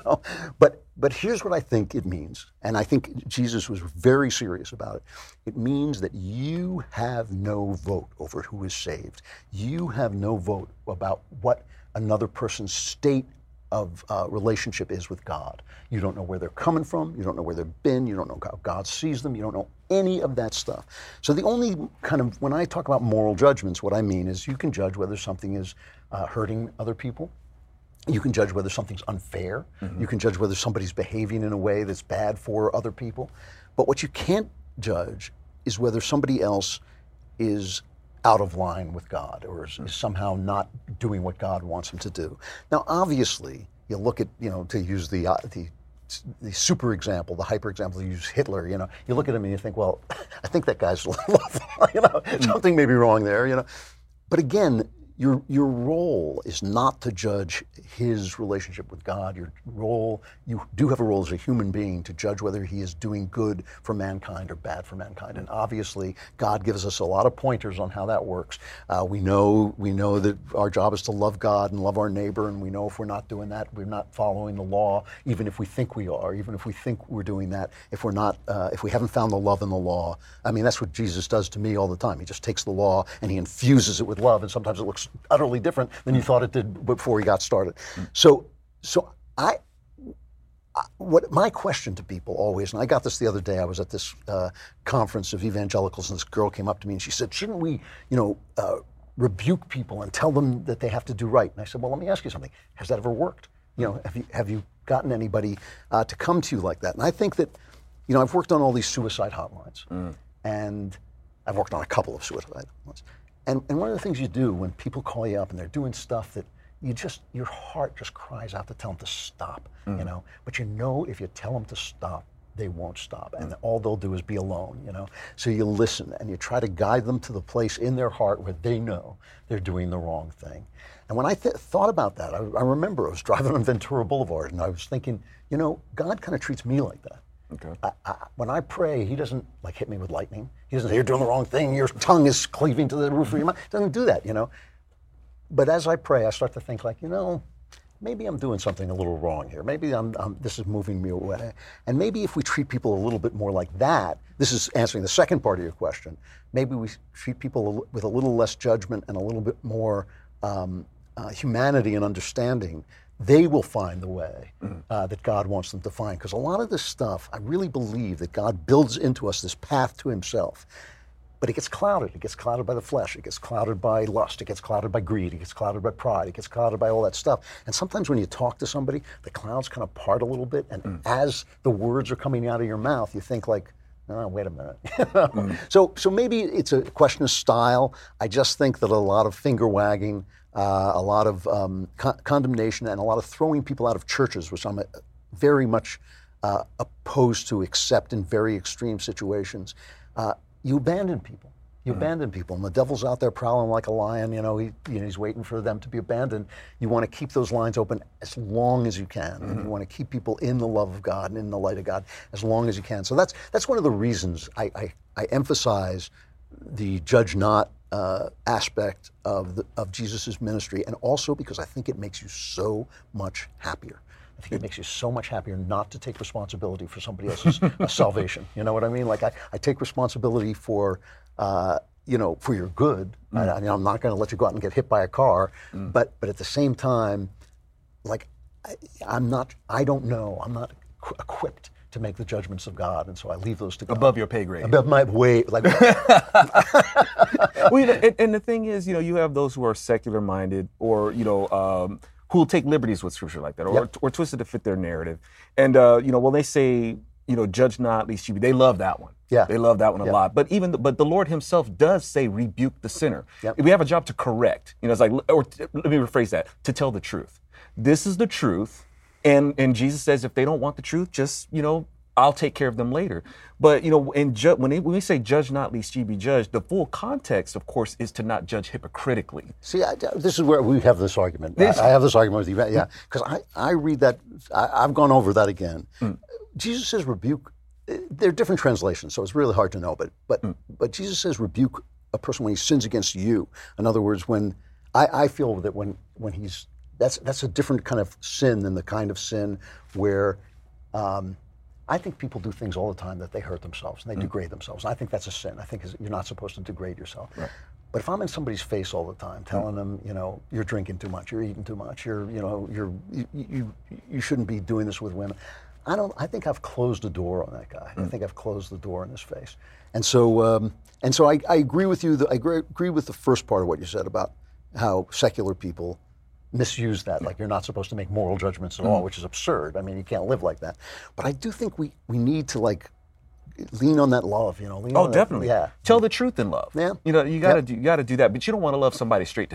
But here's what I think it means, and I think Jesus was very serious about it. It means that you have no vote over who is saved. You have no vote about what another person's state of relationship is with God. You don't know where they're coming from. You don't know where they've been. You don't know how God sees them. You don't know any of that stuff. So the only when I talk about moral judgments, what I mean is you can judge whether something is hurting other people. You can judge whether something's unfair. You can judge whether somebody's behaving in a way that's bad for other people. But what you can't judge is whether somebody else is out of line with God or is somehow not doing what God wants him to do. Now, obviously, you look at, to use the super example, the hyper example, you use Hitler, you look at him and you think, well, I think that guy's lawful, something may be wrong there, But again, your role is not to judge his relationship with God. Your role, you do have a role as a human being to judge whether he is doing good for mankind or bad for mankind. And obviously, God gives us a lot of pointers on how that works. We know that our job is to love God and love our neighbor, and we know if we're not doing that, we're not following the law, even if we think we are, even if we think we're doing that, if we're not, if we haven't found the love in the law. I mean, that's what Jesus does to me all the time. He just takes the law and he infuses it with love, and sometimes it looks utterly different than you thought it did before he got started. So what my question to people always, and I got this the other day, I was at this conference of evangelicals, and this girl came up to me and she said, shouldn't we, rebuke people and tell them that they have to do right? And I said, well, let me ask you something. Has that ever worked? Have you gotten anybody to come to you like that? And I think that, I've worked on all these suicide hotlines, and I've worked on a couple of suicide hotlines. And one of the things you do when people call you up and they're doing stuff that your heart just cries out to tell them to stop, But if you tell them to stop, they won't stop, and all they'll do is be alone, So you listen and you try to guide them to the place in their heart where they know they're doing the wrong thing. And when I thought about that, I remember I was driving on Ventura Boulevard and I was thinking, God kind of treats me like that. Okay. When I pray, he doesn't hit me with lightning. He doesn't say, you're doing the wrong thing, your tongue is cleaving to the roof of your mouth. He doesn't do that, But as I pray, I start to think maybe I'm doing something a little wrong here. Maybe this is moving me away. And maybe if we treat people a little bit more like that, this is answering the second part of your question, maybe we treat people with a little less judgment and a little bit more humanity and understanding, they will find the way that God wants them to find. Because a lot of this stuff, I really believe that God builds into us this path to himself. But it gets clouded. It gets clouded by the flesh. It gets clouded by lust. It gets clouded by greed. It gets clouded by pride. It gets clouded by all that stuff. And sometimes when you talk to somebody, the clouds kind of part a little bit. And as the words are coming out of your mouth, you think oh, wait a minute. So maybe it's a question of style. I just think that a lot of finger wagging, a lot of condemnation, and a lot of throwing people out of churches, which I'm very much opposed to, except in very extreme situations. You abandon people. You abandon people, and the devil's out there prowling like a lion. He's waiting for them to be abandoned. You want to keep those lines open as long as you can, and you want to keep people in the love of God and in the light of God as long as you can. So that's one of the reasons I emphasize the judge not aspect of Jesus' ministry, and also because I think it makes you so much happier. I think it makes you so much happier not to take responsibility for somebody else's salvation. You know what I mean? I take responsibility for for your good. I'm not going to let you go out and get hit by a car, but at the same time, I'm not equipped to make the judgments of God, and so I leave those to God. Above your pay grade. Above my way. And the thing is, you have those who are secular minded, or who will take liberties with scripture like that, or twist it to fit their narrative. And when they say, judge not lest you be, they love that one. Yeah, they love that one a lot. But the Lord Himself does say, rebuke the sinner. Yep. We have a job to correct. It's let me rephrase that: to tell the truth. This is the truth. And Jesus says, if they don't want the truth, just, I'll take care of them later. But, when we say judge not lest ye be judged, the full context, of course, is to not judge hypocritically. See, this is where we have this argument. I have this argument with you. Yeah, because I read that. I've gone over that again. Jesus says rebuke. There are different translations, so it's really hard to know. But Jesus says rebuke a person when he sins against you. In other words, when I feel that when he's that's a different kind of sin than the kind of sin where I think people do things all the time that they hurt themselves and they degrade themselves. And I think that's a sin. I think you're not supposed to degrade yourself. Right. But if I'm in somebody's face all the time, telling them, you're drinking too much, you're eating too much, you shouldn't be doing this with women. I think I've closed the door on that guy. I think I've closed the door in his face. And so I agree with you. I agree with the first part of what you said about how secular people misuse that, you're not supposed to make moral judgments at all, which is absurd. I mean, you can't live like that. But I do think we need to lean on that love, lean on definitely. That, yeah. Tell the truth in love. Yeah. You got to do that, but you don't want to love somebody straight to hell.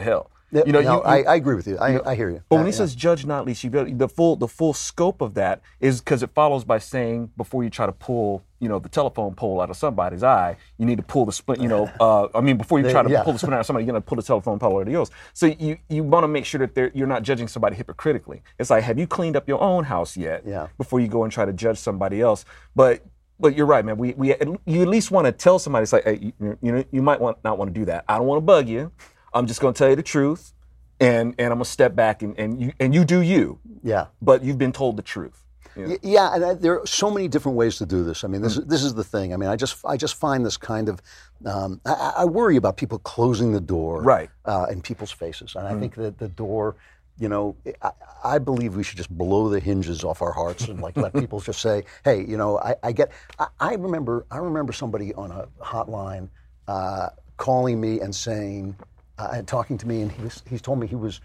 You know, I agree with you. I hear you. But when he says judge not lest you be, the full scope of that is because it follows by saying before you try to pull, you know, the telephone pole out of somebody's eye, you need to pull the splint. You know, before you try to pull the splint out of somebody, you're gonna pull the telephone pole out of yours. So you want to make sure that you're not judging somebody hypocritically. It's like, have you cleaned up your own house yet? Yeah. Before you go and try to judge somebody else. But you're right, man. You at least want to tell somebody. It's like, hey, you might not want to do that. I don't want to bug you. I'm just going to tell you the truth, and I'm going to step back and you do you. Yeah. But you've been told the truth. Yeah, and there are so many different ways to do this. I mean, this is the thing. I mean, I just find this kind of I worry about people closing the door in people's faces, and I think that the door. You know, I believe we should just blow the hinges off our hearts and like let people just say, "Hey, you know, I remember somebody on a hotline calling me and saying, and talking to me, and he told me he was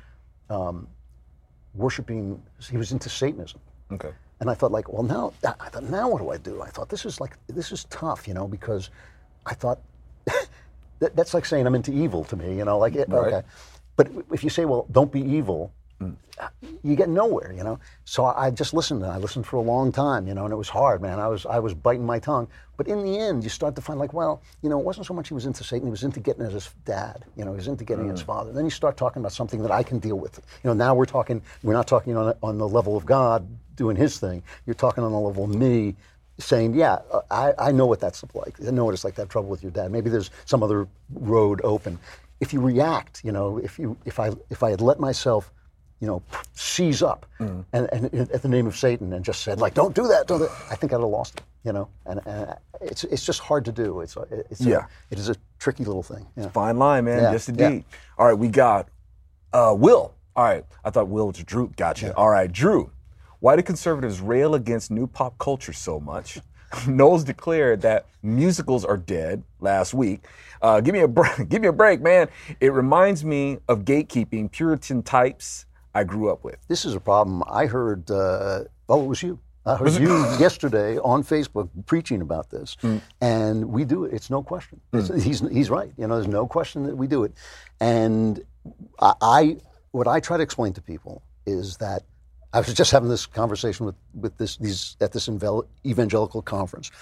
worshiping, he was into Satanism." Okay. And I thought, like, well, now what do I do? I thought this is tough, you know, because I thought that's like saying I'm into evil to me, you know, like okay. But if you say, well, don't be evil. You get nowhere, you know. So I just listened, and I listened for a long time, you know, and it was hard, man. I was biting my tongue. But in the end, you start to find, like, well, you know, it wasn't so much he was into Satan, he was into getting at his dad, you know, he was into getting at his father. Then you start talking about something that I can deal with. You know, now we're not talking on the level of God doing his thing. You're talking on the level of me saying, yeah, I know what that's like. I know what it's like to have trouble with your dad. Maybe there's some other road open. If you react, you know, if I had let myself, you know, seize up and at the name of Satan and just said, like, don't do that, I think I'd have lost it, you know. And it's just hard to do. It is a tricky little thing. Yeah. Fine line, man. Yeah. Yes, indeed. Yeah. All right, we got Will. All right, I thought Will was Drew. Gotcha. Yeah. All right, Drew. Why do conservatives rail against new pop culture so much? Knowles declared that musicals are dead last week. Give me a break, man. It reminds me of gatekeeping Puritan types I grew up with. This is a problem. I heard, it was you. I heard you yesterday on Facebook preaching about this, and we do it. It's no question. He's right. You know, there's no question that we do it. And what I try to explain to people is that I was just having this conversation with this evangelical conference.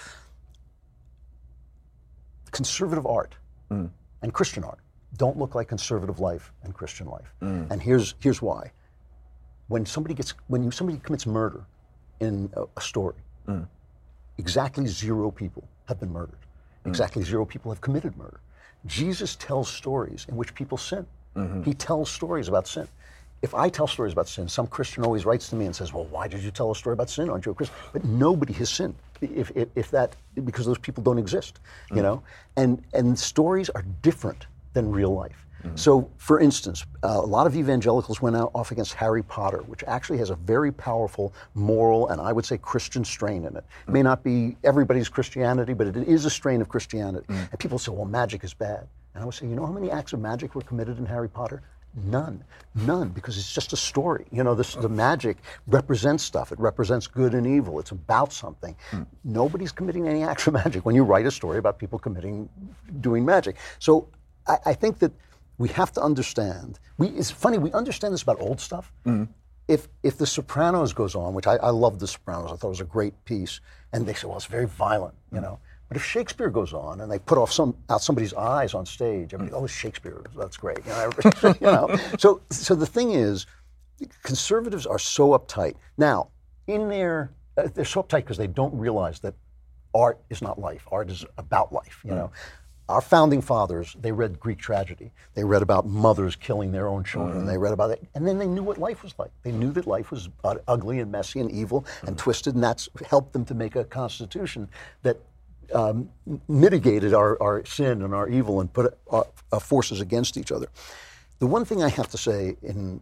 Conservative art and Christian art don't look like conservative life and Christian life. And here's why. When somebody commits murder in a story, exactly 0 people have been murdered. Exactly 0 people have committed murder. Jesus tells stories in which people sin. He tells stories about sin. If I tell stories about sin, some Christian always writes to me and says, well, why did you tell a story about sin? Aren't you a Christian? But nobody has sinned because those people don't exist, you know? And stories are different than real life. So, for instance, a lot of evangelicals went off against Harry Potter, which actually has a very powerful moral and I would say Christian strain in it. It may not be everybody's Christianity, but it is a strain of Christianity. And people say, well, magic is bad. And I would say, you know how many acts of magic were committed in Harry Potter? None, because it's just a story. You know, the magic represents stuff. It represents good and evil. It's about something. Nobody's committing any acts of magic when you write a story about people doing magic. So I think that we have to understand. It's funny, we understand this about old stuff. If The Sopranos goes on, which I love The Sopranos, I thought it was a great piece, and they say, well, it's very violent, you know. But if Shakespeare goes on and they put out somebody's eyes on stage, everybody, it's Shakespeare, that's great. You know, So the thing is, conservatives are so uptight. Now, they're so uptight because they don't realize that art is not life. Art is about life, you know. Our founding fathers, they read Greek tragedy. They read about mothers killing their own children. They read about it, and then they knew what life was like. They knew that life was ugly and messy and evil and twisted, and that's helped them to make a constitution that mitigated our sin and our evil and put our forces against each other. The one thing I have to say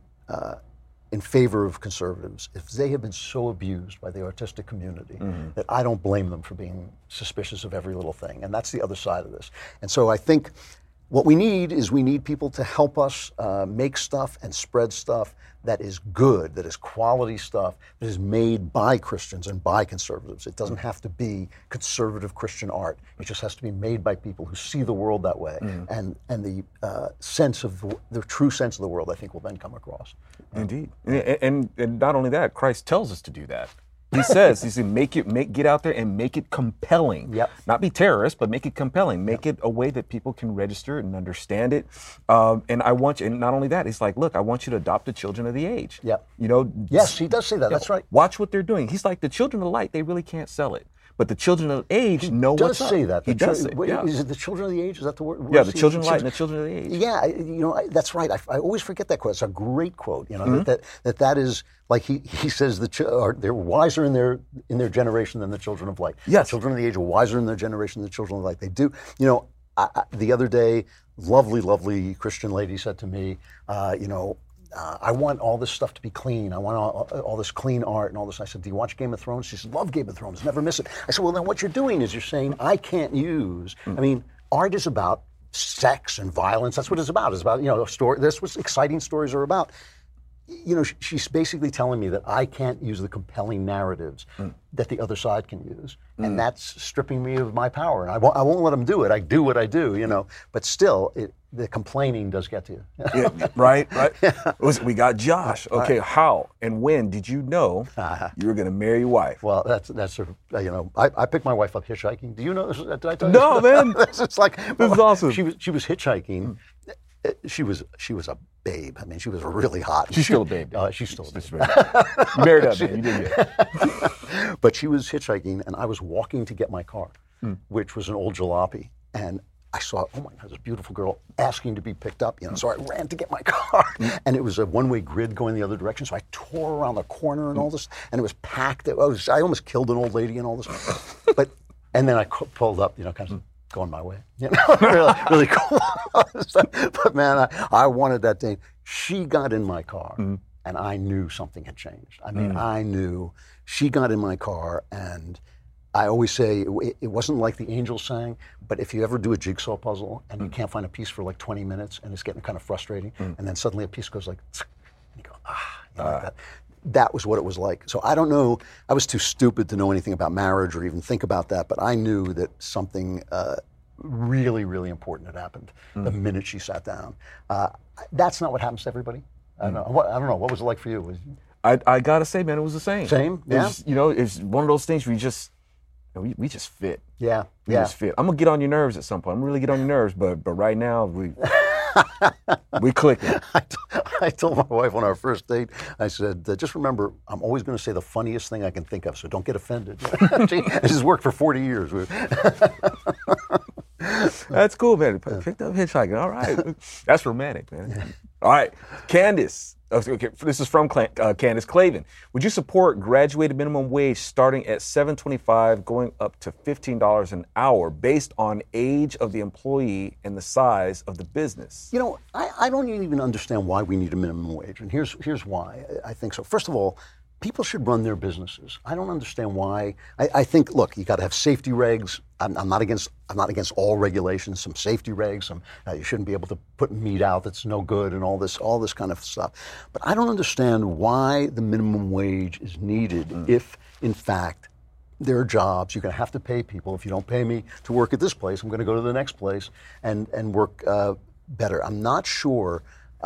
in favor of conservatives is they have been so abused by the artistic community that I don't blame them for being suspicious of every little thing. And that's the other side of this. And so I think What we need is people to help us make stuff and spread stuff that is good, that is quality stuff, that is made by Christians and by conservatives. It doesn't have to be conservative Christian art. It just has to be made by people who see the world that way. And the sense of the true sense of the world, I think, will then come across. Indeed. And not only that, Christ tells us to do that. He says, get out there and make it compelling. Yep. Not be terrorist, but make it compelling. Make it a way that people can register and understand it. And not only that, he's like, look, I want you to adopt the children of the age. Yep. Yes, he does say that. That's right. Watch what they're doing. He's like, the children of light, they really can't sell it. But the children of age know what's up. He does say that. He does say Is it the children of the age? Is that the word? Yeah, the children of light and the children of the age. Yeah, that's right. I always forget that quote. It's a great quote. That is like he says they're wiser in their generation than the children of light. Yes. The children of the age are wiser in their generation than the children of light. They do. The other day, lovely Christian lady said to me, I want all this stuff to be clean. I want all this clean art and all this. I said, do you watch Game of Thrones? She said, love Game of Thrones. Never miss it. I said, well, then what you're doing is you're saying I can't use. I mean, art is about sex and violence. That's what it's about. It's about, a story. That's what exciting stories are about. She's basically telling me that I can't use the compelling narratives that the other side can use. And that's stripping me of my power. And I won't let them do it. I do what I do, But still, the complaining does get to you. Yeah, right. We got Josh. Okay, how and when did you know you were going to marry your wife? Well, that's I picked my wife up hitchhiking. Do you know this? Did I tell you? No, man. This is awesome. She was hitchhiking. She was a babe. I mean, she was really hot. She's still a babe. She's still a babe. You married up, man. You did good. But she was hitchhiking, and I was walking to get my car, which was an old jalopy, and I saw, oh my God, this beautiful girl asking to be picked up, So I ran to get my car, and it was a one-way grid going the other direction. So I tore around the corner and all this, and it was packed. I almost killed an old lady and all this, and then I pulled up, kind of going my way, really cool. But man, I wanted that thing. She got in my car, and I knew something had changed. I mean, I knew. She got in my car, and I always say it wasn't like the angels sang, but if you ever do a jigsaw puzzle and you can't find a piece for like 20 minutes and it's getting kind of frustrating, and then suddenly a piece goes like, and you go, like that. That was what it was like. So I don't know. I was too stupid to know anything about marriage or even think about that, but I knew that something really, really important had happened the minute she sat down. That's not what happens to everybody. I don't know. What was it like for you? I gotta say, man, it was the same. Same? Yeah. It's one of those things where we just fit. Yeah. We just fit. I'm gonna get on your nerves at some point. I'm gonna really get on your nerves, but right now we clicking. I told my wife on our first date, I said, just remember, I'm always going to say the funniest thing I can think of, so don't get offended. This has worked for 40 years. That's cool, man. Picked up hitchhiking. All right. That's romantic, man. All right. Candace. Okay, this is from Candace Clavin. Would you support graduated minimum wage starting at $7.25 going up to $15 an hour based on age of the employee and the size of the business? I don't even understand why we need a minimum wage, and here's why I think so. First of all, people should run their businesses. I don't understand why. I think, look, you got to have safety regs. I'm not against all regulations. Some safety regs. You shouldn't be able to put meat out that's no good and all this kind of stuff. But I don't understand why the minimum wage is needed if, in fact, there are jobs. You're going to have to pay people. If you don't pay me to work at this place, I'm going to go to the next place and work better. I'm not sure.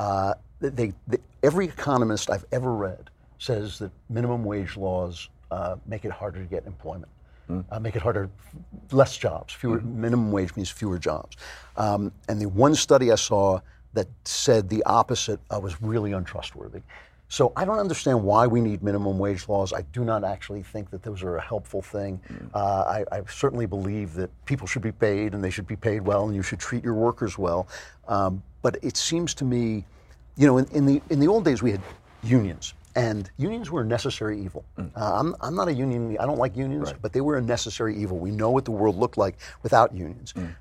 Every economist I've ever read says that minimum wage laws make it harder to get employment, make it harder, less jobs. Minimum wage means fewer jobs. And the one study I saw that said the opposite was really untrustworthy. So I don't understand why we need minimum wage laws. I do not actually think that those are a helpful thing. I certainly believe that people should be paid and they should be paid well and you should treat your workers well. But it seems to me, in the old days we had unions. And unions were a necessary evil. I'm not a union. I don't like unions, but they were a necessary evil. We know what the world looked like without unions.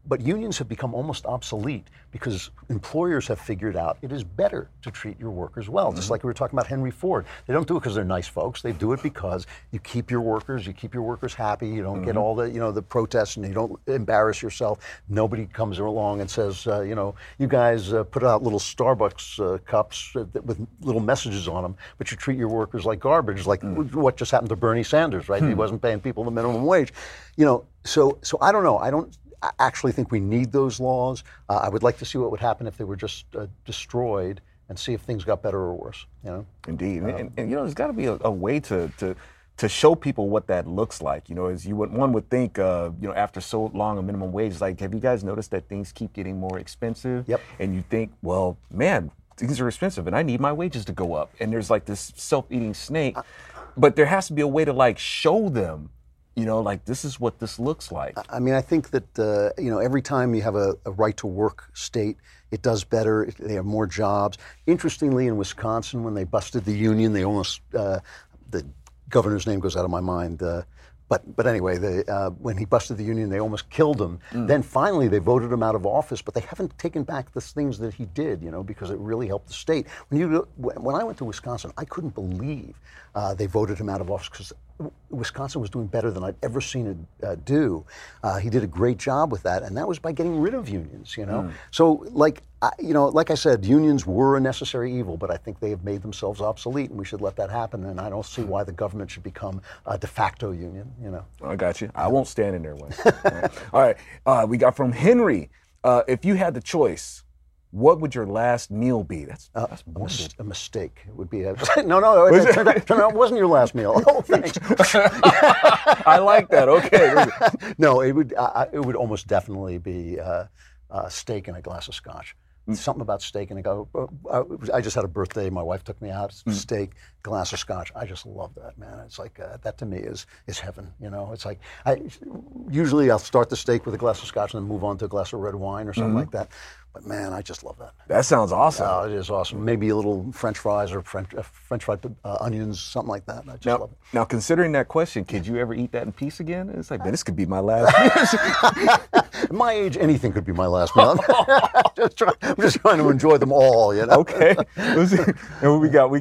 But unions have become almost obsolete because employers have figured out it is better to treat your workers well. Just like we were talking about Henry Ford. They don't do it because they're nice folks. They do it because you keep your workers happy. You don't get all the, the protests, and you don't embarrass yourself. Nobody comes along and says, you guys put out little Starbucks cups with little messages on them, but you treat your workers like garbage, like what just happened to Bernie Sanders, right? He wasn't paying people the minimum wage. So I don't know. I actually think we need those laws. I would like to see what would happen if they were just destroyed, and see if things got better or worse. Indeed, and there's got to be a way to show people what that looks like. As one would think, after so long a minimum wage, like, have you guys noticed that things keep getting more expensive? Yep. And you think, well, man, things are expensive, and I need my wages to go up. And there's like this self-eating snake, but there has to be a way to like show them. This is what this looks like. I mean, I think that, every time you have a right-to-work state, it does better. They have more jobs. Interestingly, in Wisconsin, when they busted the union, they almost, the governor's name goes out of my mind, but anyway, when he busted the union, they almost killed him. Then finally, they voted him out of office, but they haven't taken back the things that he did, because it really helped the state. When I went to Wisconsin, I couldn't believe they voted him out of office because Wisconsin was doing better than I'd ever seen it do. He did a great job with that, and that was by getting rid of unions. So, like I said, unions were a necessary evil, but I think they have made themselves obsolete, and we should let that happen. And I don't see why the government should become a de facto union. I got you. I won't stand in their way. All right. We got from Henry. If you had the choice, what would your last meal be? That's a mistake. It would be no. It turned out it wasn't your last meal. Oh, thanks. I like that. Okay. No, it would almost definitely be steak and a glass of scotch. Something about steak, and I just had a birthday. My wife took me out. Steak, glass of scotch. I just love that, man. It's like that to me is heaven. It's like usually I'll start the steak with a glass of scotch and then move on to a glass of red wine or something like that. But man, I just love that. That sounds awesome. Oh, it is awesome. Maybe a little French fries or French fried onions, something like that. I just love it. Now, considering that question, could you ever eat that in peace again? It's like, man, this could be my last meal. At my age, anything could be my last meal. I'm just trying to enjoy them all. Okay. And we got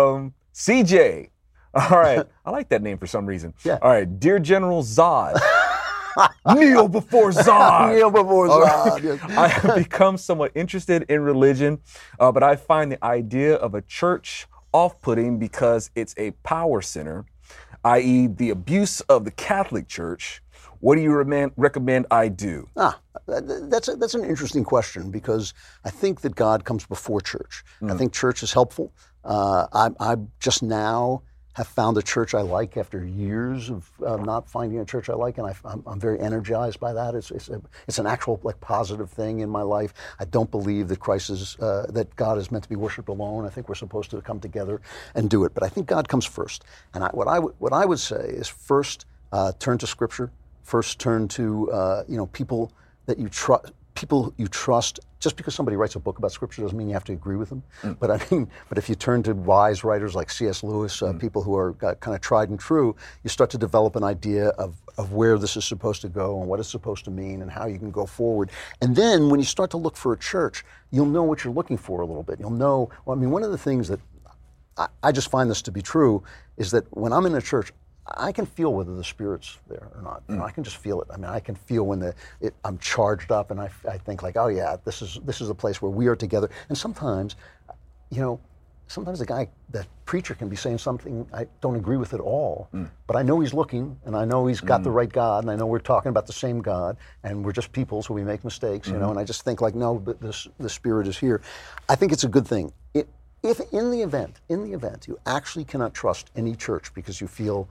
CJ. All right. I like that name for some reason. Yeah. All right. Dear General Zod. Kneel before Zod. Kneel before Zod. Yes. I have become somewhat interested in religion, but I find the idea of a church off-putting because it's a power center, i.e. the abuse of the Catholic Church. What do you recommend I do? That's an interesting question, because I think that God comes before church. I think church is helpful. I just now have found a church I like after years of not finding a church I like, and I'm very energized by that. It's an actual positive thing in my life. I don't believe that that God is meant to be worshipped alone. I think we're supposed to come together and do it. But I think God comes first, and what I would say is first turn to Scripture. First turn to people that you trust. People you trust. Just because somebody writes a book about Scripture doesn't mean you have to agree with them. But if you turn to wise writers like C.S. Lewis, people who are kind of tried and true, you start to develop an idea of where this is supposed to go and what it's supposed to mean and how you can go forward. And then when you start to look for a church, you'll know what you're looking for a little bit. You'll know. One of the things that I just find this to be true is that when I'm in a church, I can feel whether the Spirit's there or not. I can just feel it. I can feel when I'm charged up, and I think like, oh yeah, this is a place where we are together. And sometimes, the preacher can be saying something I don't agree with at all, but I know he's looking, and I know he's got the right God, and I know we're talking about the same God, and we're just people, so we make mistakes, and I just think like, no, but the Spirit is here. I think it's a good thing. If in the event you actually cannot trust any church because you feel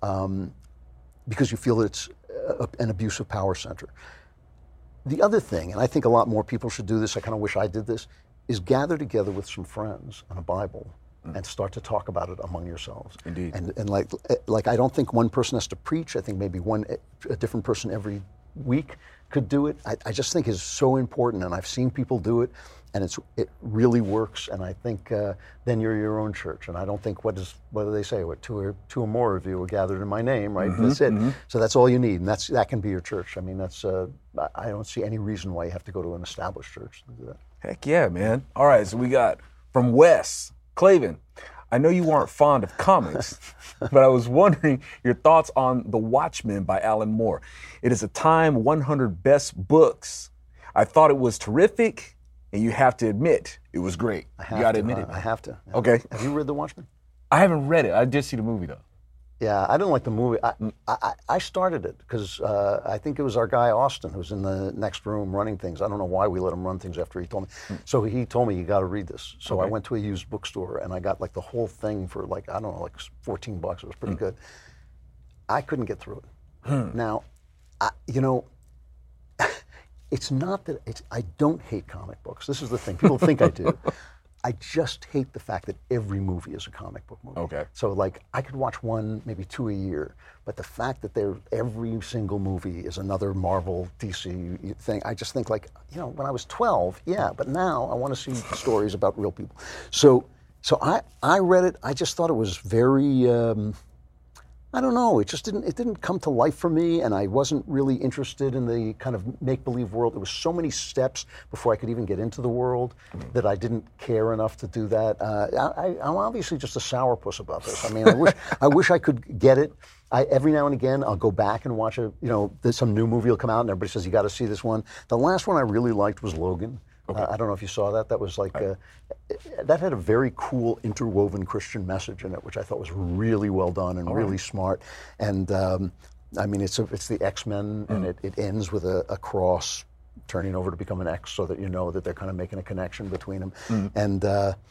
that it's an abusive power center. The other thing, and I think a lot more people should do this, I kind of wish I did this, is gather together with some friends and a Bible and start to talk about it among yourselves. Indeed. And like I don't think one person has to preach. I think maybe a different person every week could do it, I just think is so important, and I've seen people do it, and it really works. And I think then you're your own church. And I don't think what do they say? What two or more of you are gathered in my name, right? That's it. So that's all you need, and that can be your church. I mean, that's I don't see any reason why you have to go to an established church to do that. Heck yeah, man. All right, so we got from Wes Clavin. I know you aren't fond of comics, but I was wondering your thoughts on The Watchmen by Alan Moore. It is a Time 100 best books. I thought it was terrific, and you have to admit it was great. You got to admit it. I have to. Okay. Have you read The Watchmen? I haven't read it. I did see the movie, though. Yeah, I didn't like the movie. I started it because I think it was our guy Austin who's in the next room running things. I don't know why we let him run things after he told me. So he told me, you got to read this. So I went to a used bookstore and I got like the whole thing for like, I don't know, like $14. It was pretty good. I couldn't get through it. Now, it's not that I don't hate comic books. This is the thing. People think I do. I just hate the fact that every movie is a comic book movie. Okay. So like I could watch one, maybe two a year, but the fact that every single movie is another Marvel, DC thing, I just think like, when I was 12, yeah, but now I want to see stories about real people. So I read it. I just thought it was very, I don't know. It didn't come to life for me, and I wasn't really interested in the kind of make-believe world. There was so many steps before I could even get into the world that I didn't care enough to do that. I'm obviously just a sourpuss about this. I mean, I wish I could get it. Every now and again, I'll go back and watch some new movie will come out, and everybody says, you got to see this one. The last one I really liked was Logan. Okay. I don't know if you saw that. That was like, that had a very cool interwoven Christian message in it, which I thought was really well done and really smart. And I mean, it's the X-Men, and it ends with a cross turning over to become an X, so that you know that they're kind of making a connection between them. And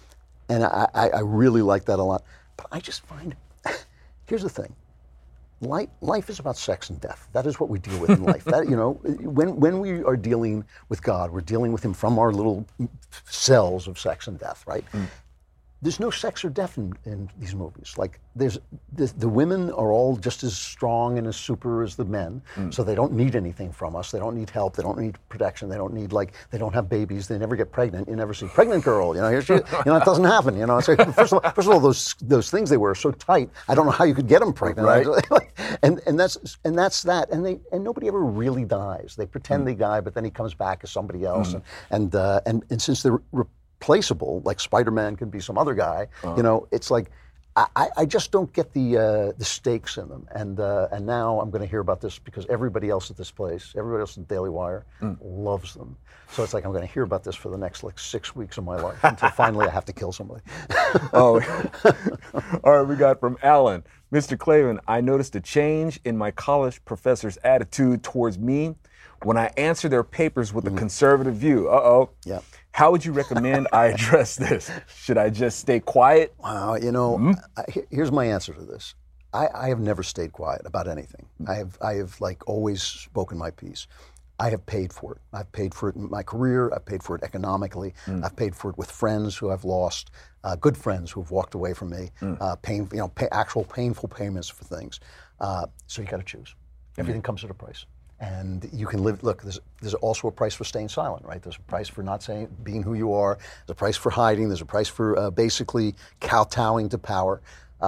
I really like that a lot. But I just find, here's the thing. Life is about sex and death. That is what we deal with in life. That, when we are dealing with God, we're dealing with Him from our little cells of sex and death, right? There's no sex or death in these movies. Like the women are all just as strong and as super as the men, so they don't need anything from us. They don't need help. They don't need protection. They don't need they don't have babies. They never get pregnant. You never see pregnant girl. Here she, it doesn't happen. It's like, first of all, those things they wear are so tight. I don't know how you could get them pregnant. Right. and that's that. And nobody ever really dies. They pretend they die, but then he comes back as somebody else. And since they're replaceable, like Spider-Man can be some other guy, it's like I just don't get the stakes in them. And now I'm going to hear about this because everybody else at this place, everybody else at the Daily Wire, loves them. So it's like I'm going to hear about this for the next 6 weeks of my life until finally I have to kill somebody. All right, we got from Alan. Mr. Clavin, I noticed a change in my college professor's attitude towards me when I answer their papers with a conservative view. Yeah. How would you recommend I address this? Should I just stay quiet? Wow, here's my answer to this. I have never stayed quiet about anything. I have always spoken my piece. I have paid for it. I've paid for it in my career. I've paid for it economically. I've paid for it with friends who I've lost, good friends who have walked away from me, actual painful payments for things. So you got to choose. Everything comes at a price. And you can live. Look, there's also a price for staying silent, right? There's a price for not being who you are. There's a price for hiding. There's a price for basically kowtowing to power.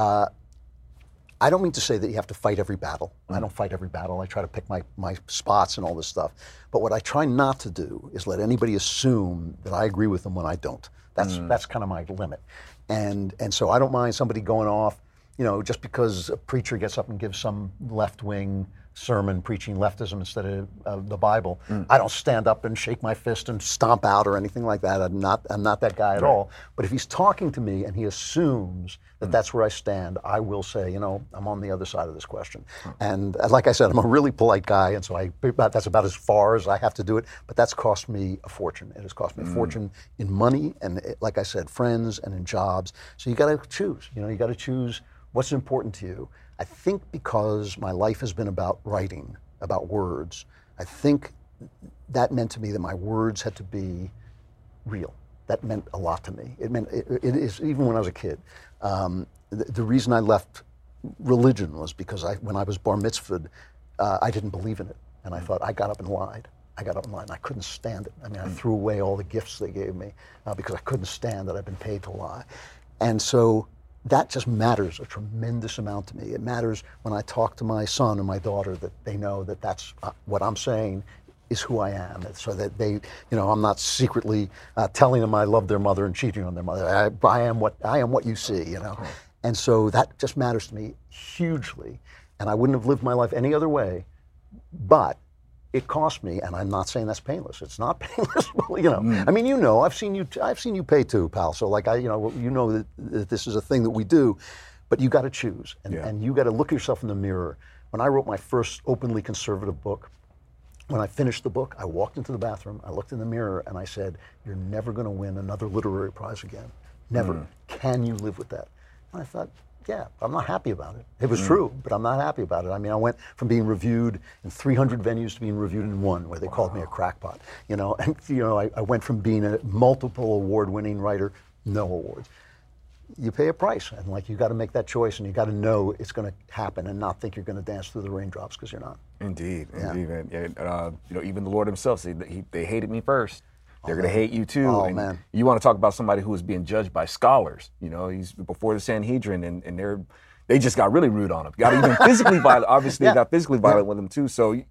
I don't mean to say that you have to fight every battle. I don't fight every battle. I try to pick my spots and all this stuff. But what I try not to do is let anybody assume that I agree with them when I don't. That's kind of my limit. And so I don't mind somebody going off, just because a preacher gets up and gives some left-wing sermon preaching leftism instead of the Bible. I don't stand up and shake my fist and stomp out or anything like that. I'm not that guy at all. But if he's talking to me and he assumes that that's where I stand, I will say, I'm on the other side of this question. And like I said, I'm a really polite guy, and so that's about as far as I have to do it. But that's cost me a fortune. It has cost me a fortune in money and, like I said, friends and in jobs. So you got to choose. You got to choose what's important to you. I think because my life has been about writing, about words, I think that meant to me that my words had to be real. That meant a lot to me. It meant, it is, even when I was a kid. The reason I left religion was because when I was bar mitzvahed, I didn't believe in it. And I thought, I got up and lied. I couldn't stand it. I mean, I threw away all the gifts they gave me because I couldn't stand that I'd been paid to lie. And so that just matters a tremendous amount to me. It matters when I talk to my son and my daughter that they know that that's what I'm saying is who I am, so that they, I'm not secretly telling them I love their mother and cheating on their mother. I am what you see, And so that just matters to me hugely. And I wouldn't have lived my life any other way, but it cost me, and I'm not saying that's painless. It's not painless, I mean, I've seen you pay too, pal. So like that this is a thing that we do, but you got to choose, and you got to look yourself in the mirror. When I wrote my first openly conservative book, when I finished the book, I walked into the bathroom, I looked in the mirror, and I said, "You're never going to win another literary prize again. Never. Can you live with that?" And I thought, yeah, I'm not happy about it. It was true, but I'm not happy about it. I mean, I went from being reviewed in 300 venues to being reviewed in one, where they called me a crackpot. And I went from being a multiple award-winning writer, no awards. You pay a price, and you got to make that choice, and you got to know it's going to happen, and not think you're going to dance through the raindrops, because you're not. Indeed, man. Even the Lord Himself said they hated me first. They're going to hate you too. Oh, and man. You want to talk about somebody who was being judged by scholars. He's before the Sanhedrin, and they just got really rude on him. Got even physically violent. Obviously, they got physically violent with him too. So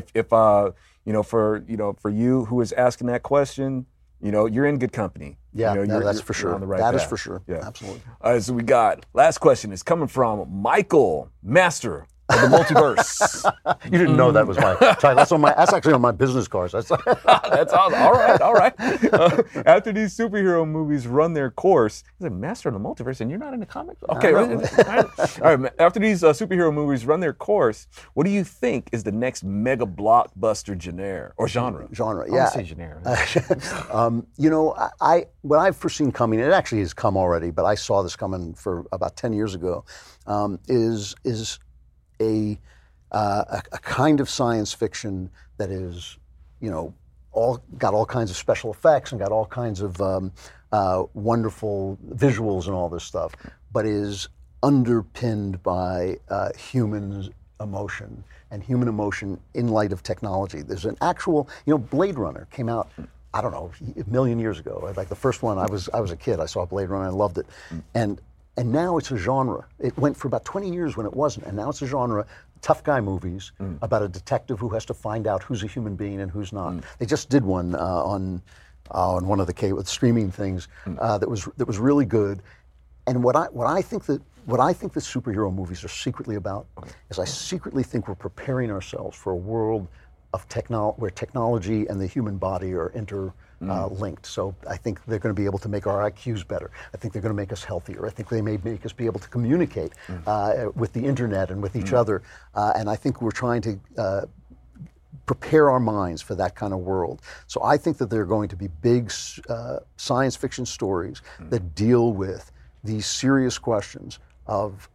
for you who is asking that question, you're in good company. Yeah, that's for sure. On the right that path. is for sure. Yeah, absolutely. All right, so we got last question is coming from Michael, master of the multiverse. You didn't know that was my title. That's actually on my business cards. That's awesome. All right. After these superhero movies run their course, he's a master of the multiverse, and you're not in the comics? Okay. All right. After these superhero movies run their course, what do you think is the next mega blockbuster genre? Genre, I yeah. say genre. What I've foreseen coming, it actually has come already, but I saw this coming for about 10 years ago, is a kind of science fiction that is, got all kinds of special effects and got all kinds of wonderful visuals and all this stuff, but is underpinned by human emotion and human emotion in light of technology. There's an actual, Blade Runner came out, I don't know, a million years ago. Like the first one, I was a kid. I saw Blade Runner and I loved it, and now it's a genre. It went for about 20 years when it wasn't, and now it's a genre. Tough guy movies about a detective who has to find out who's a human being and who's not. They just did one on one of the streaming things that was really good. And what I think that superhero movies are secretly about is I secretly think we're preparing ourselves for a world of where technology and the human body are interlinked. So I think they're going to be able to make our IQs better. I think they're going to make us healthier. I think they may make us be able to communicate with the internet and with each other. And I think we're trying to prepare our minds for that kind of world. So I think that there are going to be big science fiction stories that deal with these serious questions of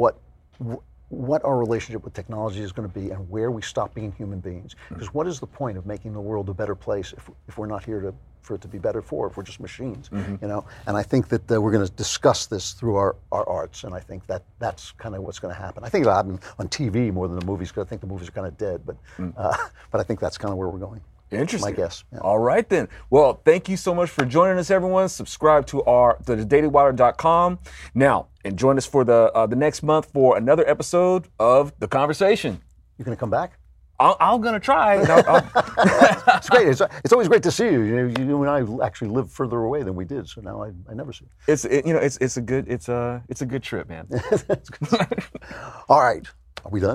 what our relationship with technology is going to be and where we stop being human beings. Because what is the point of making the world a better place if we're not here for it to be better if we're just machines, And I think that we're going to discuss this through our arts, and I think that's kind of what's going to happen. I think it'll happen on TV more than the movies, because I think the movies are kind of dead, but I think that's kind of where we're going. Interesting. My guess. Yeah. All right then. Well, thank you so much for joining us, everyone. Subscribe to thedailywire.com now, and join us for the next month for another episode of The Conversation. You going to come back? I'm going to try. It's great. It's always great to see you. You and I actually live further away than we did, so now I never see you. It's a good trip, man. All right. Are we done?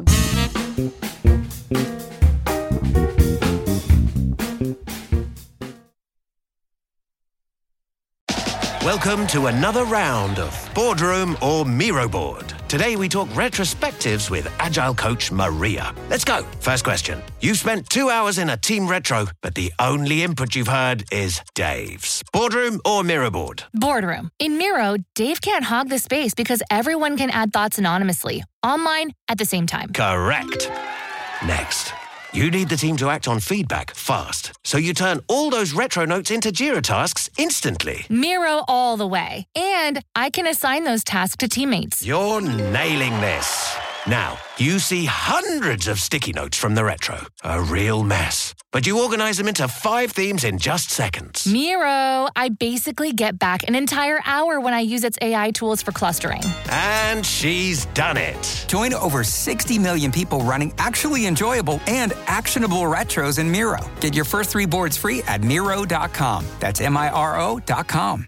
Welcome to another round of Boardroom or Miro Board. Today we talk retrospectives with Agile coach Maria. Let's go. First question. You've spent 2 hours in a team retro, but the only input you've heard is Dave's. Boardroom or Miro Board? Boardroom. In Miro, Dave can't hog the space because everyone can add thoughts anonymously, online, at the same time. Correct. Next. You need the team to act on feedback fast, so you turn all those retro notes into Jira tasks instantly. Miro all the way. And I can assign those tasks to teammates. You're nailing this. Now, you see hundreds of sticky notes from the Retro. A real mess. But you organize them into 5 themes in just seconds. Miro, I basically get back an entire hour when I use its AI tools for clustering. And she's done it. Join over 60 million people running actually enjoyable and actionable retros in Miro. Get your first 3 boards free at Miro.com. That's Miro.com.